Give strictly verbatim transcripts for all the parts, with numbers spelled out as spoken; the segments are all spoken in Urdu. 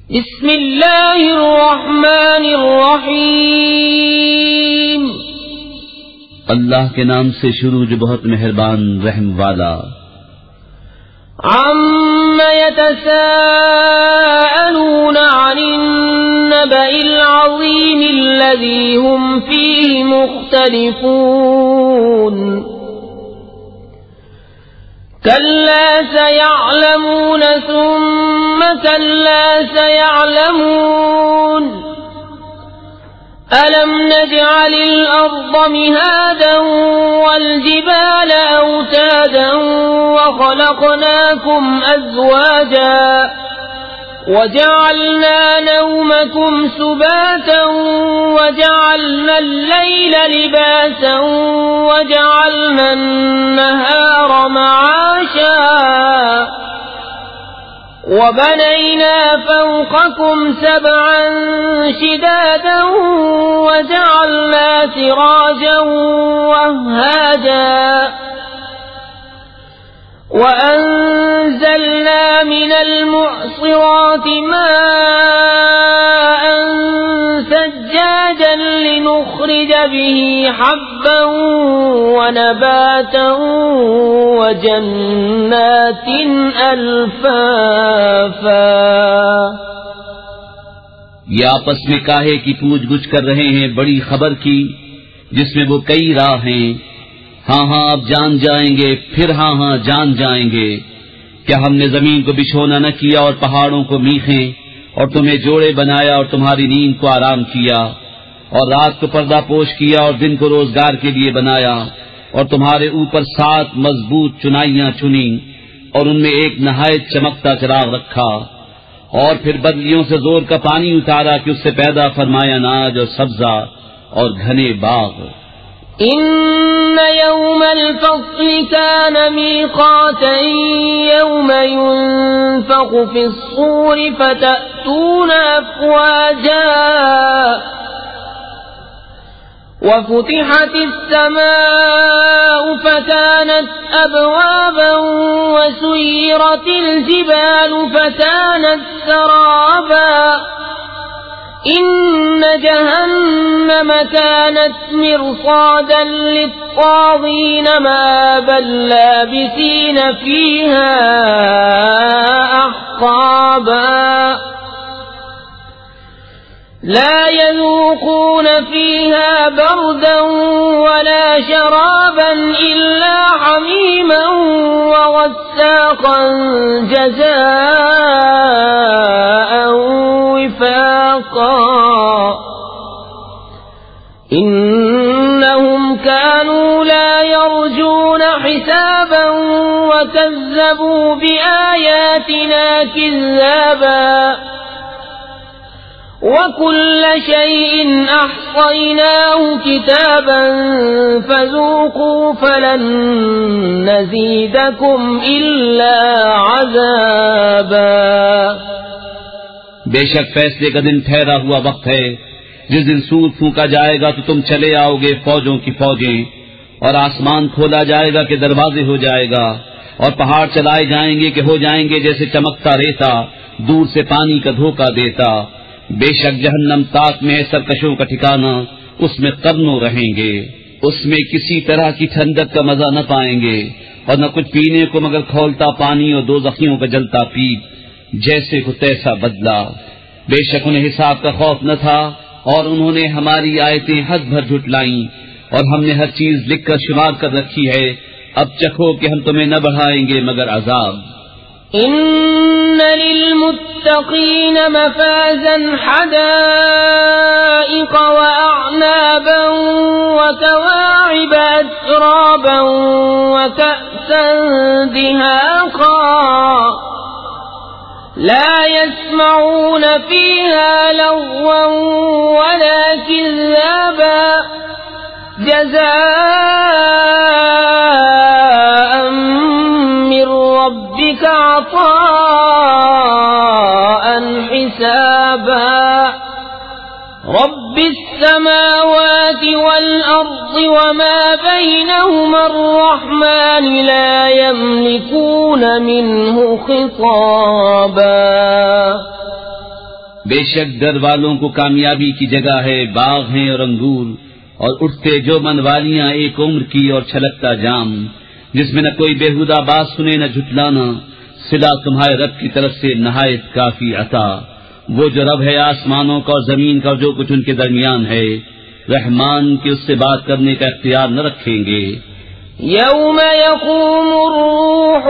بسم اللہ الرحمن الرحیم، اللہ کے نام سے شروع جو بہت مہربان رحم والا۔ عم يتساءلون عن النبأ العظیم الذی هم فیہ مختلفون كلا سيعلمون ثم كلا سيعلمون ألم نجعل الأرض مهادا والجبال أوتادا وخلقناكم أزواجا وجعلنا نومكم سباتا وجعلنا الليل لباسا وجعلنا النهار معاشا وبنينا فوقكم سبعا شدادا وجعلنا سراجا وهاجا وأنزلنا من المعصرات ماء ثجاجا لنخرج به حبا ونباتا وجنات ألفافا۔ یہ آپس میں کاہے کی پوچھ گچھ کر رہے ہیں بڑی خبر کی جس میں وہ کئی راہ ہیں۔ ہاں ہاں اب جان جائیں گے، پھر ہاں ہاں جان جائیں گے۔ کیا ہم نے زمین کو بچھونا نہ کیا اور پہاڑوں کو میخیں، اور تمہیں جوڑے بنایا اور تمہاری نیند کو آرام کیا، اور رات کو پردہ پوش کیا اور دن کو روزگار کے لیے بنایا، اور تمہارے اوپر سات مضبوط چنائیاں چنی اور ان میں ایک نہایت چمکتا چراغ رکھا، اور پھر بدلیوں سے زور کا پانی اتارا کہ اس سے پیدا فرمایا اناج اور سبزہ اور گھنے باغ۔ ان يوم الفصل كان ميقاتا يوم ينفخ في الصور فتأتون أفواجا وفتحت السماء فكانت أبوابا وسيرت الجبال فكانت سرابا إن جهنم كانت مرصادا للطاغين مآبا لابثين فيها أحقابا لا يذوقون فيها بردا ولا شرابا إلا حميما وغساقا جزاء وفاقا إنهم كانوا لا يرجون حسابا وكذبوا بآياتنا كذابا وكل شيء أحصيناه كتابا فذوقوا فلن نزيدكم إلا عذابا۔ بے شک فیصلے کا دن ٹھہرا ہوا وقت ہے، جس دن سور پھونکا جائے گا تو تم چلے آؤ گے فوجوں کی فوجیں، اور آسمان کھولا جائے گا کہ دروازے ہو جائے گا، اور پہاڑ چلائے جائیں گے کہ ہو جائیں گے جیسے چمکتا ریتا دور سے پانی کا دھوکہ دیتا۔ بے شک جہنم تاک میں ہے سرکشوں کا ٹھکانہ، اس میں قرنوں رہیں گے، اس میں کسی طرح کی ٹھنڈک کا مزہ نہ پائیں گے اور نہ کچھ پینے کو مگر کھولتا پانی اور دوزخیوں کا جلتا پیپ، جیسے کو تیسا بدلا۔ بے شک انہیں حساب کا خوف نہ تھا اور انہوں نے ہماری آیتیں حد بھر جھٹلائیں، اور ہم نے ہر چیز لکھ کر شمار کر رکھی ہے، اب چکھو کہ ہم تمہیں نہ بڑھائیں گے مگر عذاب۔ ان للمتقین مفازا حدائق واعنابا وكواعب اترابا وكأسا دهاقا لا يسمعون فيها لغوا ولا كذابا جزاء من ربك عطاء حسابا رب السماوات والأرض وما بينهما الرحمن لا يملكون منه خطابا۔ بے شک در والوں کو کامیابی کی جگہ ہے، باغ ہیں اور انگور اور اٹھتے جو من والیاں ایک عمر کی اور چھلکتا جام، جس میں نہ کوئی بےہودہ بات سنے نہ جھٹلانا، صلہ تمہارے رب کی طرف سے نہایت کافی عطا، وہ جو رب ہے آسمانوں کا اور زمین کا اور جو کچھ ان کے درمیان ہے، رحمان کے اس سے بات کرنے کا اختیار نہ رکھیں گے۔ يوم يقوم الروح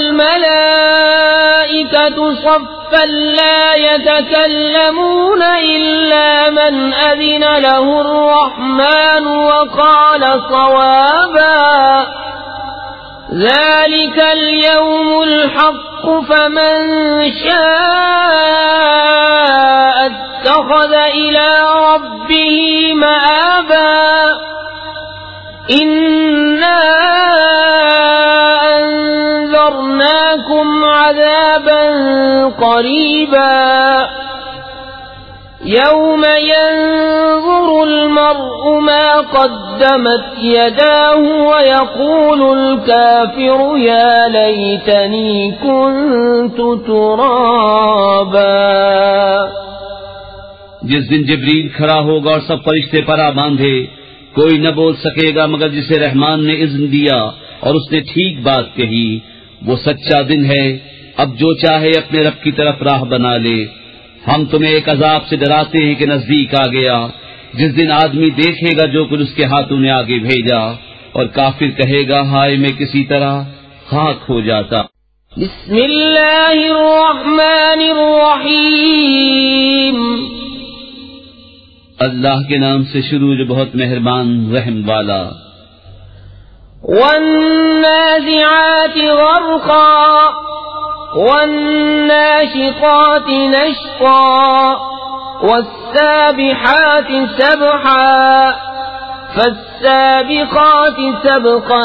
والملائكة صفا لا يتكلمون إلا من أذن له الرحمن وقال صوابا ذلك اليوم الحق فمن شاء اتخذ إلى ربه مآبا إنا أنذرناكم عذابا قريبا يوم ينظر المرء ما قدمت يداه ويقول الكافر يا ليتني كنت ترابا۔ جس دن جبریل کھڑا ہوگا اور سب فرشتے پرا باندھے، کوئی نہ بول سکے گا مگر جسے رحمان نے اذن دیا اور اس نے ٹھیک بات کہی، وہ سچا دن ہے، اب جو چاہے اپنے رب کی طرف راہ بنا لے۔ ہم تمہیں ایک عذاب سے ڈراتے ہیں کہ نزدیک آ گیا، جس دن آدمی دیکھے گا جو کچھ اس کے ہاتھوں نے آگے بھیجا، اور کافر کہے گا ہائے میں کسی طرح خاک ہو جاتا۔ بسم اللہ الرحمن الرحیم، اللہ کے نام سے شروع جو بہت مہربان رحم والا۔ والنازعات غرقا والناشطات نشطا والسابحات سبحا فالسابقات سبقا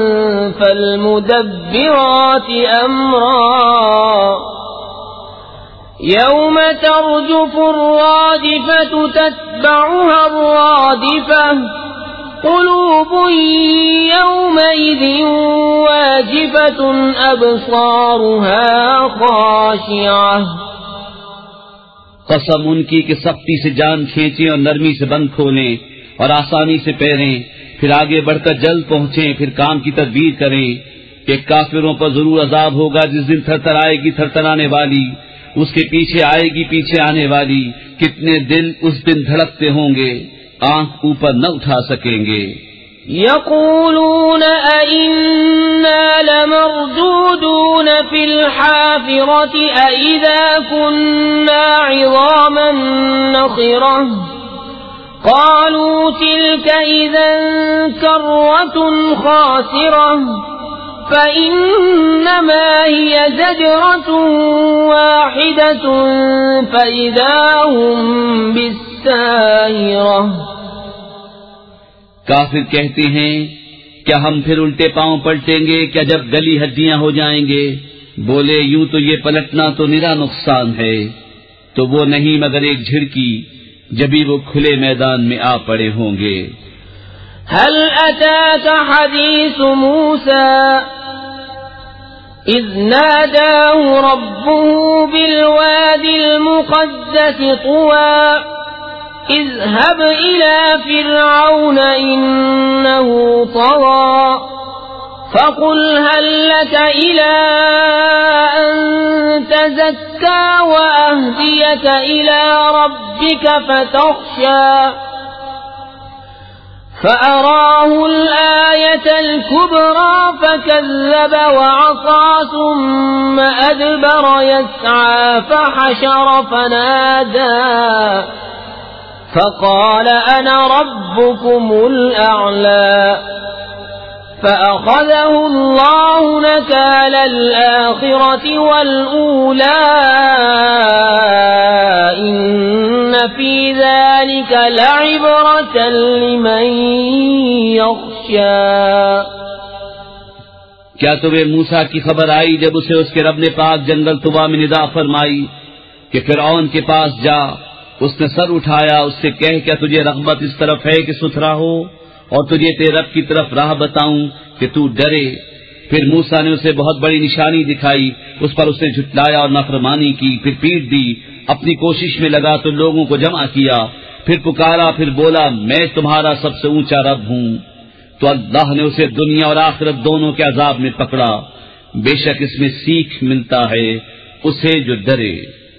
فالمدبرات أمرا يوم ترجف الرادفة تتبعها الرادفة قلوب يومئذ واجفة أبصارها خاشعة۔ قسم ان کی کہ سختی سے جان کھینچیں اور نرمی سے بند کھولیں اور آسانی سے پیریں، پھر آگے بڑھ کر جلد پہنچیں، پھر کام کی تدبیر کریں کہ کافروں پر ضرور عذاب ہوگا جس دن تھر تھر آئے گی تھر تھر آنے والی، اس کے پیچھے آئے گی پیچھے آنے والی، کتنے دل اس دن دھڑکتے ہوں گے، آنکھ اوپر نہ اٹھا سکیں گے۔ یقولون ائنا لمردودون فی الحافرۃ اذا كنا عظاما نخرة قالوا تلك اذا كرة خاسرة فإنما هي زجرة واحدة فإذا هم بالساهرة۔ کافر کہتے ہیں کیا ہم پھر الٹے پاؤں پلٹیں گے کیا جب گلی ہڈیاں ہو جائیں گے؟ بولے یوں تو یہ پلٹنا تو نرا نقصان ہے، تو وہ نہیں مگر ایک جھڑکی جبھی وہ کھلے میدان میں آ پڑے ہوں گے۔ هل أتاك حديث موسى إذ ناداه ربه بالوادي المقدس طوى اذهب إلى فرعون إنه طغى فقل هل لك إلى أن تزكى وأهديك إلى ربك فتخشى فأراه الآية الكبرى فكذب وعصى ثم أدبر يسعى فحشر فنادى فقال أنا ربكم الأعلى فأخذه الله نكال الآخرة والأولى إن في ذلك لعبرة لمن يخشى۔ کیا تمہیں موسیٰ کی خبر آئی جب اسے اس کے رب نے پاک جنگل طوبا میں ندا فرمائی کہ فرعون کے پاس جا؟ اس نے سر اٹھایا، اس سے کہہ کیا تجھے رغبت اس طرف ہے کہ ستھرا ہو اور تجھے تیرے رب کی طرف راہ بتاؤں کہ تو ڈرے؟ پھر موسیٰ نے اسے بہت بڑی نشانی دکھائی، اس پر اس نے جھٹلایا اور نافرمانی کی، پھر پیٹ دی اپنی کوشش میں لگا تو لوگوں کو جمع کیا، پھر پکارا، پھر بولا میں تمہارا سب سے اونچا رب ہوں، تو اللہ نے اسے دنیا اور آخرت دونوں کے عذاب میں پکڑا۔ بے شک اس میں سیکھ ملتا ہے اسے جو ڈرے۔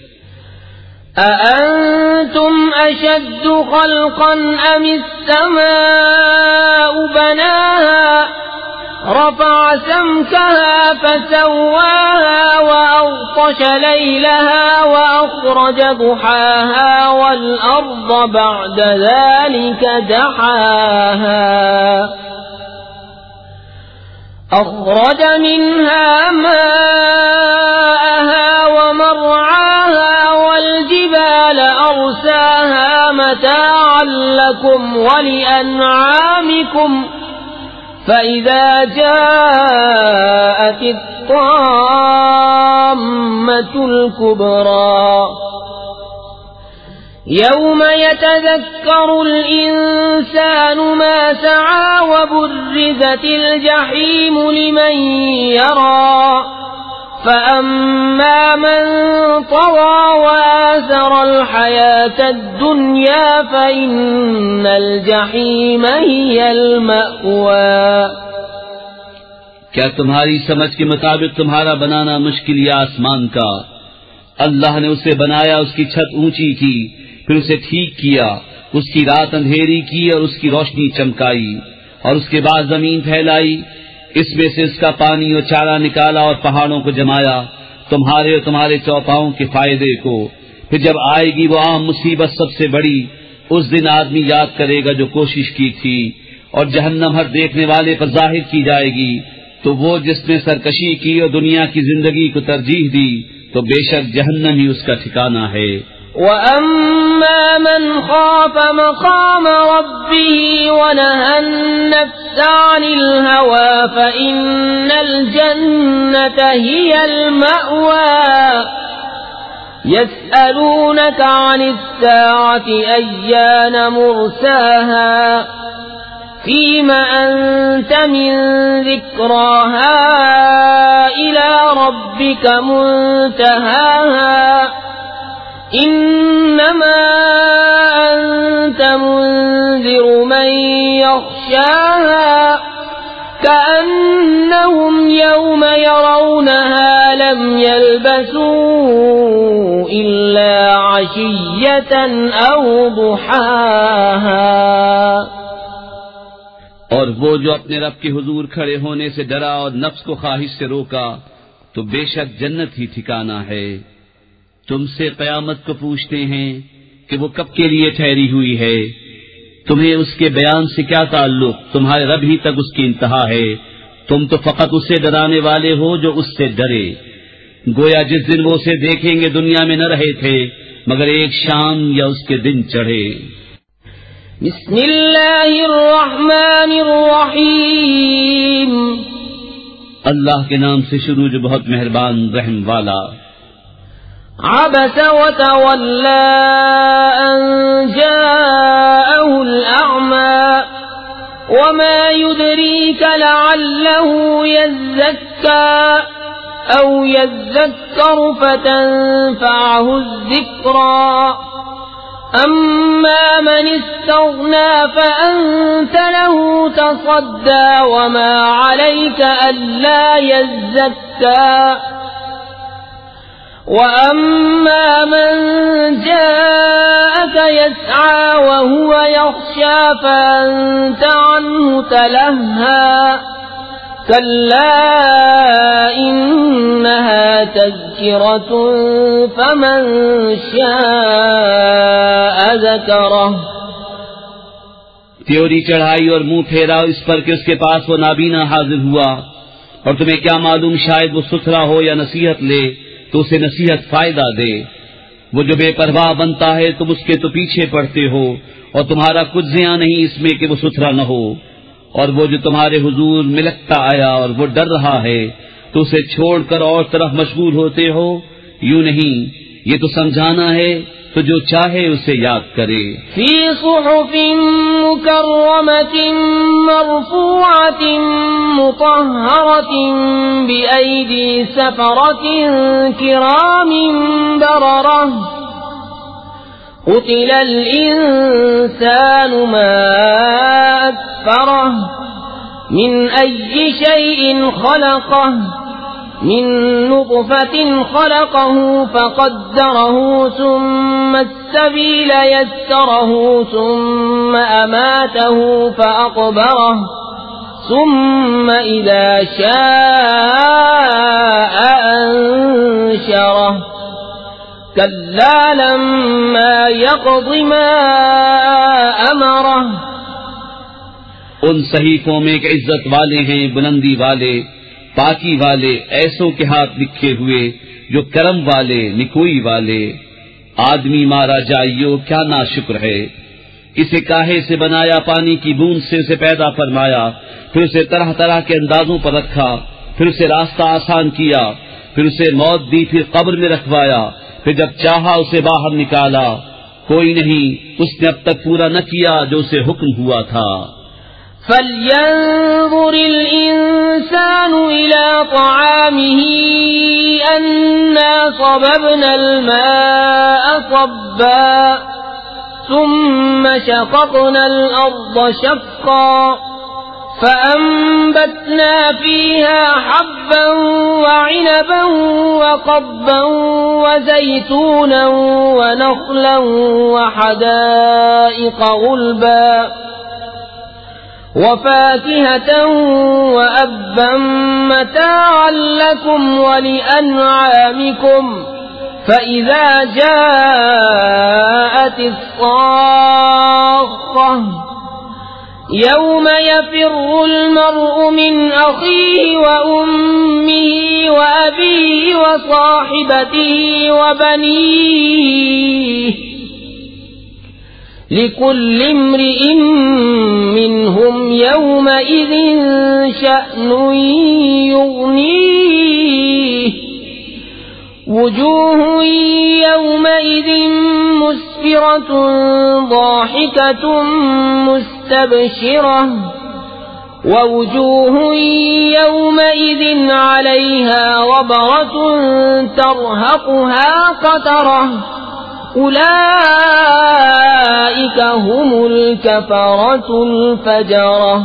أأنتم أشد خلقا أم السماء بناها رفع سمكها فسواها وأغطش ليلها وأخرج ضحاها والأرض بعد ذلك دحاها أخرج منها ماءها ومرعاها والجبال أرساها متاعا لكم ولأنعامكم فإذا جاءت الطامة الكبرى يوم يتذكر الإنسان ما سعى وبرزت الجحيم لمن يرى فأما من طغى وآثر الحياة الدنيا فإن الجحيم هي المأوى۔ کیا تمہاری سمجھ کے مطابق تمہارا بنانا مشکل یا آسمان کا؟ اللہ نے اسے بنایا، اس کی چھت اونچی کی، پھر اسے ٹھیک کیا، اس کی رات اندھیری کی اور اس کی روشنی چمکائی، اور اس کے بعد زمین پھیلائی، اس میں سے اس کا پانی اور چارہ نکالا اور پہاڑوں کو جمایا تمہارے اور تمہارے چوپاؤں کے فائدے کو۔ پھر جب آئے گی وہ عام مصیبت سب سے بڑی، اس دن آدمی یاد کرے گا جو کوشش کی تھی، اور جہنم ہر دیکھنے والے پر ظاہر کی جائے گی، تو وہ جس نے سرکشی کی اور دنیا کی زندگی کو ترجیح دی تو بے شک جہنم ہی اس کا ٹھکانہ ہے۔ وَأَمَّا مَنْ خَافَ مَقَامَ رَبِّهِ وَنَهَى النَّفْسَ عَنِ الْهَوَى فَإِنَّ الْجَنَّةَ هِيَ الْمَأْوَى۔ يَسْأَلُونَكَ عَنِ السَّاعَةِ أَيَّانَ مُرْسَاهَا فِيمَ أَنْتَ مِنْ ذِكْرَاهَا إِلَى رَبِّكَ مُنْتَهَاهَا إِنَّمَا أَنْتَ مُنْذِرُ مَنْ يَخْشَاهَا كَأَنَّهُمْ يَوْمَ يَرَوْنَهَا لَمْ يَلْبَثُوا إِلَّا عَشِيَّةً أَوْ ضُحَاهَا۔ اور وہ جو اپنے رب کے حضور کھڑے ہونے سے ڈرا اور نفس کو خواہش سے روکا تو بے شک جنت ہی ٹھکانہ ہے۔ تم سے قیامت کو پوچھتے ہیں کہ وہ کب کے لیے ٹھہری ہوئی ہے، تمہیں اس کے بیان سے کیا تعلق؟ تمہارے رب ہی تک اس کی انتہا ہے، تم تو فقط اسے ڈرانے والے ہو جو اس سے ڈرے۔ گویا جس دن وہ اسے دیکھیں گے دنیا میں نہ رہے تھے مگر ایک شام یا اس کے دن چڑھے۔ بسم اللہ الرحمن الرحیم، اللہ کے نام سے شروع جو بہت مہربان رحم والا۔ عبس وتولى أن جاءه الأعمى وما يدريك لعله يزكى أو يذكر فتنفعه الذكرى أما من استغنى فأنت له تصدى وما عليك ألا يزكى وَأَمَّا مَنْ جَاءَكَ يَسْعَى وَهُوَ يَخْشَى فَأَنْتَ عَنْهُ تَلَهَّى كَلَّا إِنَّهَا تَذْكِرَةٌ فَمَنْ شَاءَ ذَكَرَهُ۔ تیوری چڑھائی اور منہ پھیرا اس پر کہ اس کے پاس وہ نابینا حاضر ہوا، اور تمہیں کیا معلوم شاید وہ ستھرا ہو یا نصیحت لے تو اسے نصیحت فائدہ دے۔ وہ جو بے پرواہ بنتا ہے تم اس کے تو پیچھے پڑتے ہو، اور تمہارا کچھ زیاں نہیں اس میں کہ وہ ستھرا نہ ہو۔ اور وہ جو تمہارے حضور ملکتا آیا اور وہ ڈر رہا ہے تو اسے چھوڑ کر اور طرف مشغول ہوتے ہو، یوں نہیں، یہ تو سمجھانا ہے تو جو چاہے اسے یاد کرے۔ فی صحف مکرمۃ مرفوعۃ مطہرۃ بأیدی سفرۃ کرام بررہ قتل الإنسان ما أكفره من أي شيء خلقه من نطفة خلقه فقدره ثم السبيل يسره ثم أماته فأقبره ثم إذا شاء أنشره كلا لما يقض ما أمره. ان صحیفوں میں ایک عزت والے ہیں، بلندی والے، پاکی والے، ایسوں کے ہاتھ لکھے ہوئے جو کرم والے، نکوئی والے. آدمی مارا جائیو کیا ناشکر ہے. اسے کاہے سے بنایا، پانی کی بوند سے اسے پیدا فرمایا، پھر اسے طرح طرح کے اندازوں پر رکھا، پھر اسے راستہ آسان کیا، پھر اسے موت دی، پھر قبر میں رکھوایا، پھر جب چاہا اسے باہر نکالا. کوئی نہیں اس نے اب تک پورا نہ کیا جو اسے حکم ہوا تھا. فَلْيَنظُرِ الْإِنسَانُ إِلَى طَعَامِهِ أَنَّا صَبَبْنَا الْمَاءَ صَبًّا ثُمَّ شَقَقْنَا الْأَرْضَ شَقًّا فَأَنبَتْنَا فِيهَا حَبًّا وَعِنَبًا وَقَضْبًا وَزَيْتُونًا وَنَخْلًا وَحَدَائِقَ غُلْبًا وَفَاكِهَةً وَأَبًّا مَّتَاعًا لَّكُمْ وَلِأَنْعَامِكُمْ. فَإِذَا جَاءَتِ الصَّاخَّةُ يَوْمَ يَفِرُّ الْمَرْءُ مِنْ أَخِيهِ وَأُمِّهِ وَأَبِيهِ وَصَاحِبَتِهِ وَبَنِيهِ لِكُلِّ امْرِئٍ مِّنْهُمْ يَوْمَئِذٍ شَأْنٌ يُغْنِيهِ. وُجُوهٌ يَوْمَئِذٍ مُسْفِرَةٌ ضَاحِكَةٌ مُسْتَبْشِرَةٌ وَوُجُوهٌ يَوْمَئِذٍ عَلَيْهَا غَبَرَةٌ تَرْهَقُهَا قَتَرَةٌ أُولَئِكَ هُمُ الْكَفَرَةُ الْفَجَرَةُ.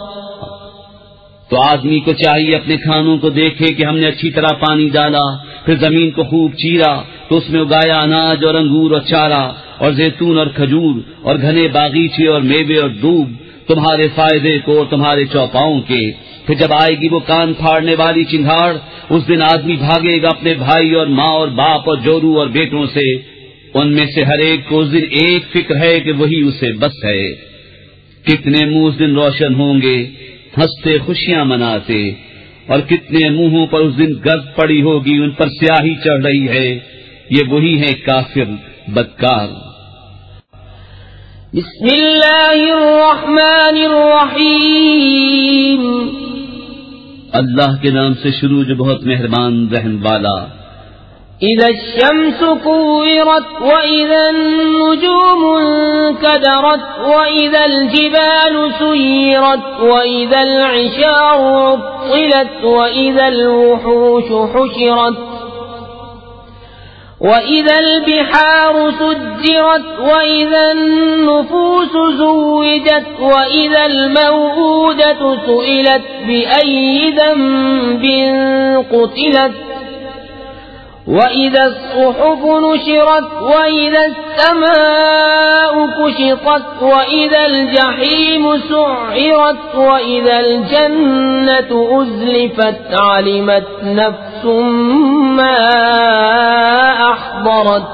تو آدمی کو چاہیے اپنے کھانوں کو دیکھے کہ ہم نے اچھی طرح پانی ڈالا، پھر زمین کو خوب چیرا تو اس میں اگایا اناج اور انگور اور چارہ اور زیتون اور کھجور اور گھنے باغیچے اور میوے اور دوب تمہارے فائدے کو اور تمہارے چوپاؤں کے. پھر جب آئے گی وہ کان پھاڑنے والی چنگھاڑ، اس دن آدمی بھاگے گا اپنے بھائی اور ماں اور باپ اور جورو اور بیٹوں سے. ان میں سے ہر ایک کو اس دن ایک فکر ہے کہ وہی اسے بس ہے. کتنے منہ اس دن روشن ہوں گے، ہنستے خوشیاں مناتے، اور کتنے منہوں پر اس دن گرد پڑی ہوگی، ان پر سیاہی چڑھ رہی ہے. یہ وہی ہے کافر بدکار. بسم اللہ الرحمن الرحیم. اللہ کے نام سے شروع جو بہت مہربان رحم والا. اذا الشمس كورت واذا النجوم انكدرت واذا الجبال سيرت واذا العشار عطلت واذا الوحوش حشرت وَإِذَا الْبِحَارُ سُجِّرَتْ وَإِذَا النُّفُوسُ زُوِّجَتْ وَإِذَا الْمَوْءُودَةُ سُئِلَتْ بِأَيِّ ذَنبٍ قُتِلَتْ وَإِذَا الصُّحُفُ نُشِرَتْ وَإِذَا السَّمَاءُ كُشِطَتْ وَإِذَا الْجَحِيمُ سُعِّرَتْ وَإِذَا الْجَنَّةُ أُزْلِفَتْ عَلِمَتْ نَفْسٌ مَّا أَحْضَرَتْ.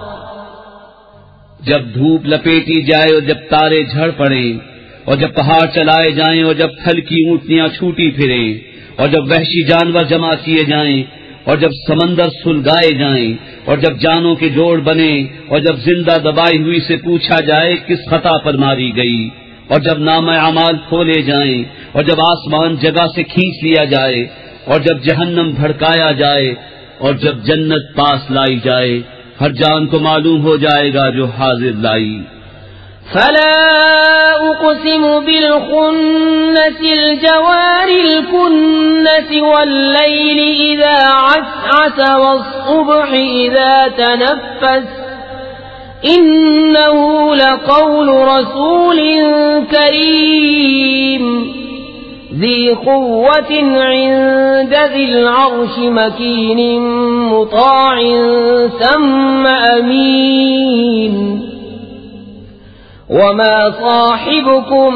جب دھوپ لپیٹی جائے اور جب تارے جھڑ پڑیں اور جب پہاڑ چلائے جائیں اور جب پھل کی اونٹنیاں چھوٹی پھریں اور جب وحشی جانور جمع کیے جائیں اور جب سمندر سلگائے جائیں اور جب جانوں کے جوڑ بنے اور جب زندہ دبائی ہوئی سے پوچھا جائے کس خطا پر ماری گئی اور جب نام اعمال کھولے جائیں اور جب آسمان جگہ سے کھینچ لیا جائے اور جب جہنم بھڑکایا جائے اور جب جنت پاس لائی جائے، ہر جان کو معلوم ہو جائے گا جو حاضر لائی. فلا اقسم بالخنس الجوار الكنس والليل اذا عسعس والصبح اذا تنفس إنه لقول رسول كريم ذي قوة عند ذي العرش مكين مطاع ثم أمين وما صاحبكم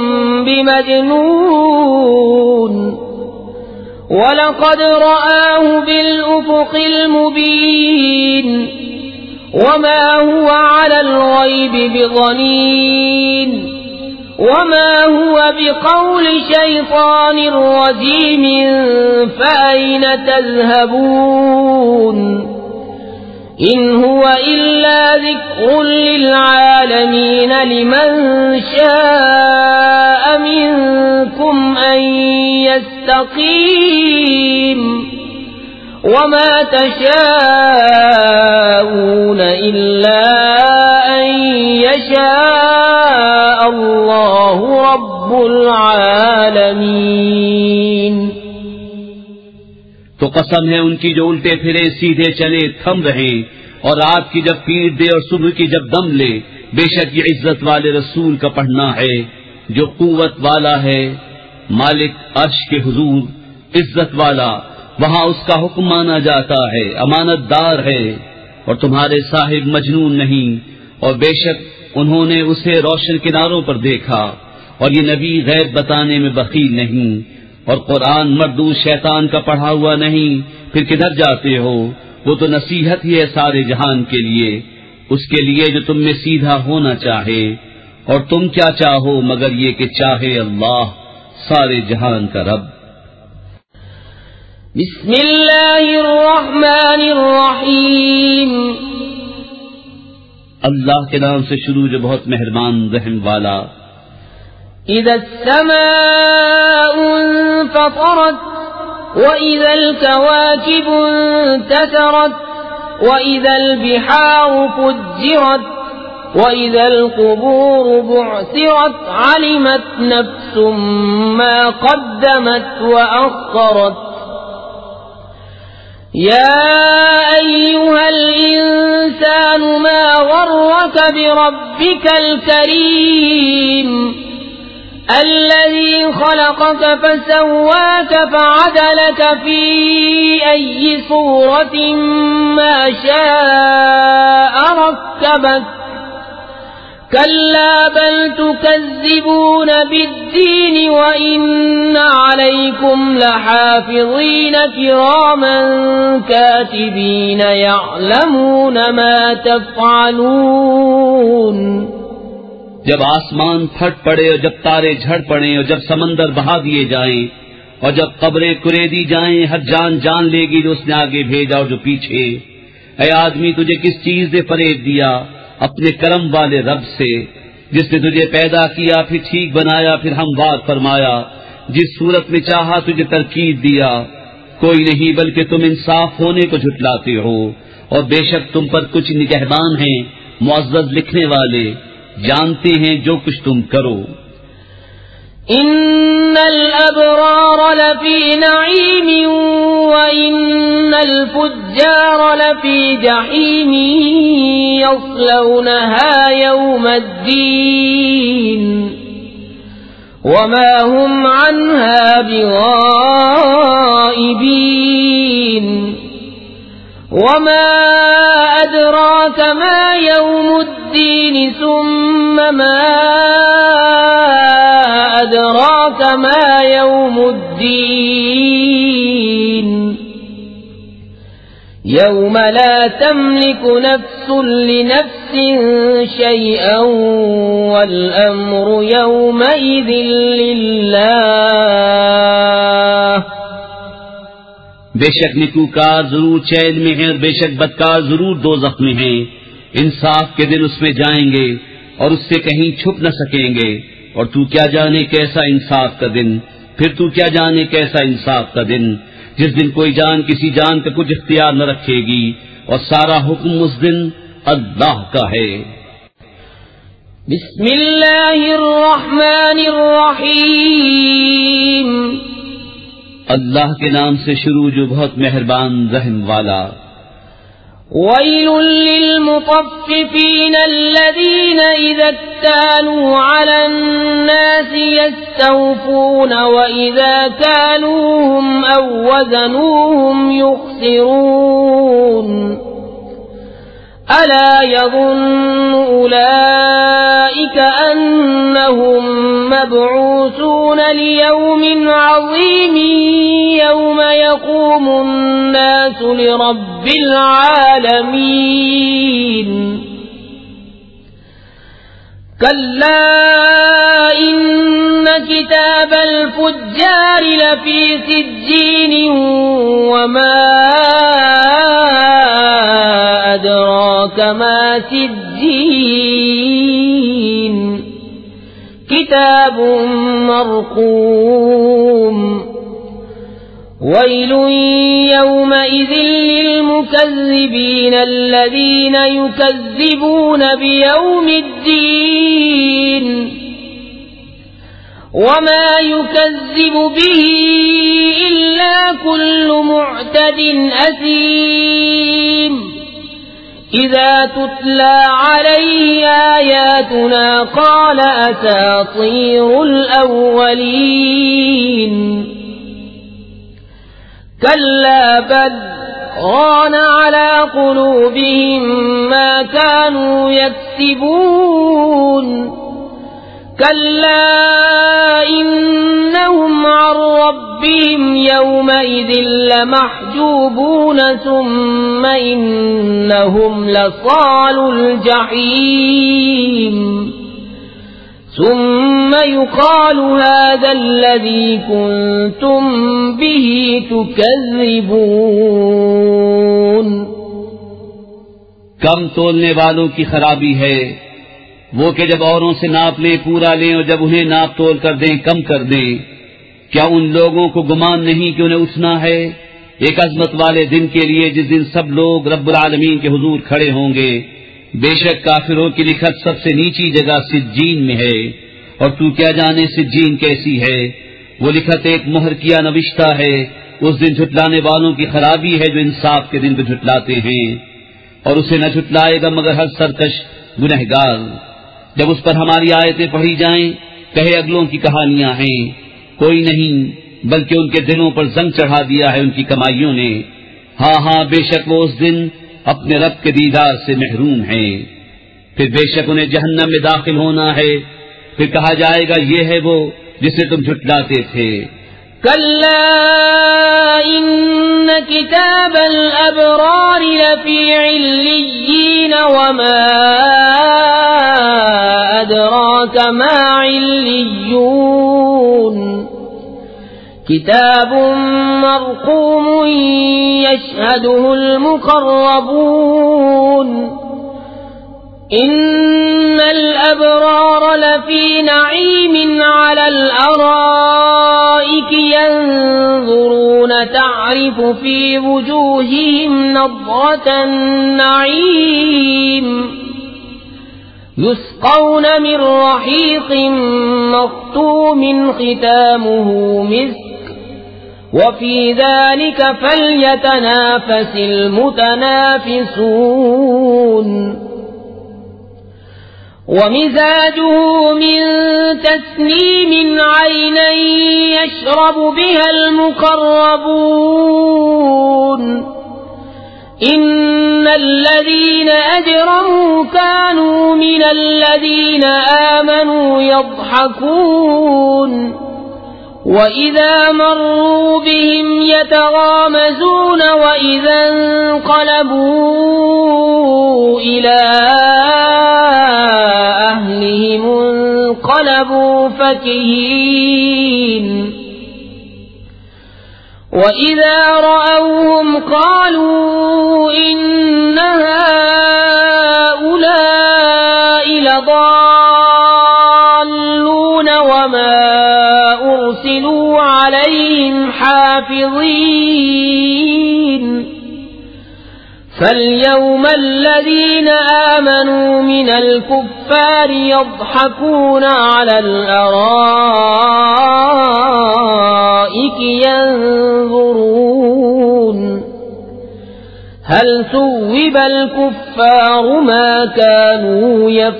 بمجنون وَلَقَدْ رَآهُ بِالْأُفُقِ الْمُبِينِ وَمَا هُوَ عَلَى الْغَيْبِ بِضَنِينٍ وَمَا هُوَ بِقَوْلِ شَيْطَانٍ رَجِيمٍ فَأَيْنَ تَذْهَبُونَ إِنْ هُوَ إِلَّا ذِكْرٌ لِلْعَالَمِينَ لِمَنْ شَاءَ مِنْكُمْ أَنْ يَسْتَقِيمَ وَمَا تَشَاءُونَ إِلَّا أَنْ يَشَاءَ اللَّهُ رَبُّ الْعَالَمِينَ۔ تو قسم ہے ان کی جو الٹے پھرے سیدھے چلے تھم رہے، اور رات کی جب پیٹ دے اور صبح کی جب دم لے، بے شک یہ عزت والے رسول کا پڑھنا ہے جو قوت والا ہے، مالک عرش کے حضور عزت والا، وہاں اس کا حکم مانا جاتا ہے، امانت دار ہے، اور تمہارے صاحب مجنون نہیں، اور بے شک انہوں نے اسے روشن کناروں پر دیکھا، اور یہ نبی غیب بتانے میں بخیل نہیں، اور قرآن مردود شیطان کا پڑھا ہوا نہیں، پھر کدھر جاتے ہو؟ وہ تو نصیحت ہی ہے سارے جہان کے لیے، اس کے لیے جو تم میں سیدھا ہونا چاہے، اور تم کیا چاہو مگر یہ کہ چاہے اللہ سارے جہان کا رب۔ بسم اللہ الرحمن الرحیم، اللہ کے نام سے شروع جو بہت مہربان رحم والا۔ اذا السماء انفطرت واذا الكواكب انتثرت واذا البحار فجرت واذا القبور بعثرت علمت نفس ما قدمت واخرت يا أيها الإنسان ما غرك بربك الكريم الذي خلقك فسواك فعدلك في أي صورة ما شاء ركبك كلا بل تكذبون بالدين وإن عليكم لحافظين كراما كاتبين يعلمون ما تفعلون۔ جب آسمان پھٹ پڑے اور جب تارے جھڑ پڑیں اور جب سمندر بہا دیے جائیں اور جب قبریں کریدی جائیں، ہر جان جان لے گی جو اس نے آگے بھیجا اور جو پیچھے۔ اے آدمی تجھے کس چیز نے فریب دیا؟ اپنے کرم والے رب سے، جس نے تجھے پیدا کیا پھر ٹھیک بنایا پھر ہموار فرمایا، جس صورت میں چاہا تجھے ترکیب دیا۔ کوئی نہیں بلکہ تم انصاف ہونے کو جھٹلاتے ہو، اور بے شک تم پر کچھ نگہبان ہیں معزز لکھنے والے، جانتے ہیں جو کچھ تم کرو۔ ان الابرار لفی نعیم وان الفجار لفی جحیم یصلونها یوم الدین وما هم عنها بغائبین وما ادراک ما یوم الدین ثم ما أدراك ما يوم الدين يوم لا تملك نفس لنفس شيئا والأمر يومئذ لله۔ بے شک نیکوکار ضرور چین میں ہیں اور بے شک بدکار ضرور دوزخ میں ہیں۔ انصاف کے دن اس میں جائیں گے اور اس سے کہیں چھپ نہ سکیں گے، اور تو کیا جانے کیسا انصاف کا دن، پھر تو کیا جانے کیسا انصاف کا دن، جس دن کوئی جان کسی جان کا کچھ اختیار نہ رکھے گی، اور سارا حکم اس دن اللہ کا ہے۔ بسم اللہ الرحمن الرحیم، اللہ کے نام سے شروع جو بہت مہربان رحم والا۔ ويل للمطففين الذين إذا اكتالوا على الناس يستوفون وإذا كالوهم أو وزنوهم يخسرون ألا يظن أولئك أنهم مبعوثون ليوم عظيم يوم يقوم الناس لرب العالمين كلا إن كتاب الفجار لفي سجين وما أدراك ما سجين كتاب مرقوم ويل يومئذ للمكذبين الذين يكذبون بيوم الدين وما يكذب به إلا كل معتد أثيم إذا تتلى عليه آياتنا قال أساطير الأولين كلا بل ران على قلوبهم ما كانوا يكسبون كلا إنهم عن ربهم يومئذ لمحجوبون ثم إنهم لصال الجحيم ثم يقال هذا الذي كنتم به تكذبون کم تولنے والوں کی خرابی ہے وہ کہ جب اوروں سے ناپ لیں پورا لیں اور جب انہیں ناپ تول کر دیں کم کر دیں. کیا ان لوگوں کو گمان نہیں کہ انہیں اٹھنا ہے ایک عظمت والے دن کے لیے جس دن سب لوگ رب العالمین کے حضور کھڑے ہوں گے. بے شک کافروں کی لکھت سب سے نیچی جگہ سجین میں ہے اور تو کیا جانے سجین کیسی ہے. وہ لکھت ایک مہر کیا نوشتہ ہے. اس دن جھٹلانے والوں کی خرابی ہے جو انصاف کے دن پہ جھٹلاتے ہیں اور اسے نہ جھٹلائے گا مگر ہر سرکش گنہگار. جب اس پر ہماری آیتیں پڑھی جائیں کہے اگلوں کی کہانیاں ہیں. کوئی نہیں بلکہ ان کے دلوں پر زنگ چڑھا دیا ہے ان کی کمائیوں نے. ہاں ہاں بے شک وہ اس دن اپنے رب کے دیدار سے محروم ہیں. پھر بے شک انہیں جہنم میں داخل ہونا ہے. پھر کہا جائے گا یہ ہے وہ جسے تم جھٹلاتے تھے. كلا إن كتاب الأبرار لفي عليين وما أدراك ما عليون كتاب مرقوم يشهده المقربون إن الأبرار لفي نعيم على الأرائك ينظرون تعرف في وجوههم نضرة النعيم يسقون من رحيق مختوم ختامه مسك وفي ذلك فليتنافس المتنافسون ومزاجه من تسنيم عينا يشرب بها المقربون إن الذين أجرموا كانوا من الذين آمنوا يضحكون وَإِذَا مَرُّوا بِهِمْ يَتَغَامَزُونَ وَإِذَا انقَلَبُوا إِلَى أَهْلِهِمُ انقَلَبُوا فَكِهِينَ وَإِذَا رَأَوْهُمْ قَالُوا إِنَّ هَؤُلَاءِ لَضَالُّونَ وَمَا أُرْسِلُوا عَلَيْهِمْ حَافِظِينَ فَالْيَوْمَ الَّذِينَ آمَنُوا مِنَ الْكُفَّارِ يَضْحَكُونَ عَلَى الْأَرَائِكِ يَنظُرُونَ هل ثوب الكفار ما كانوا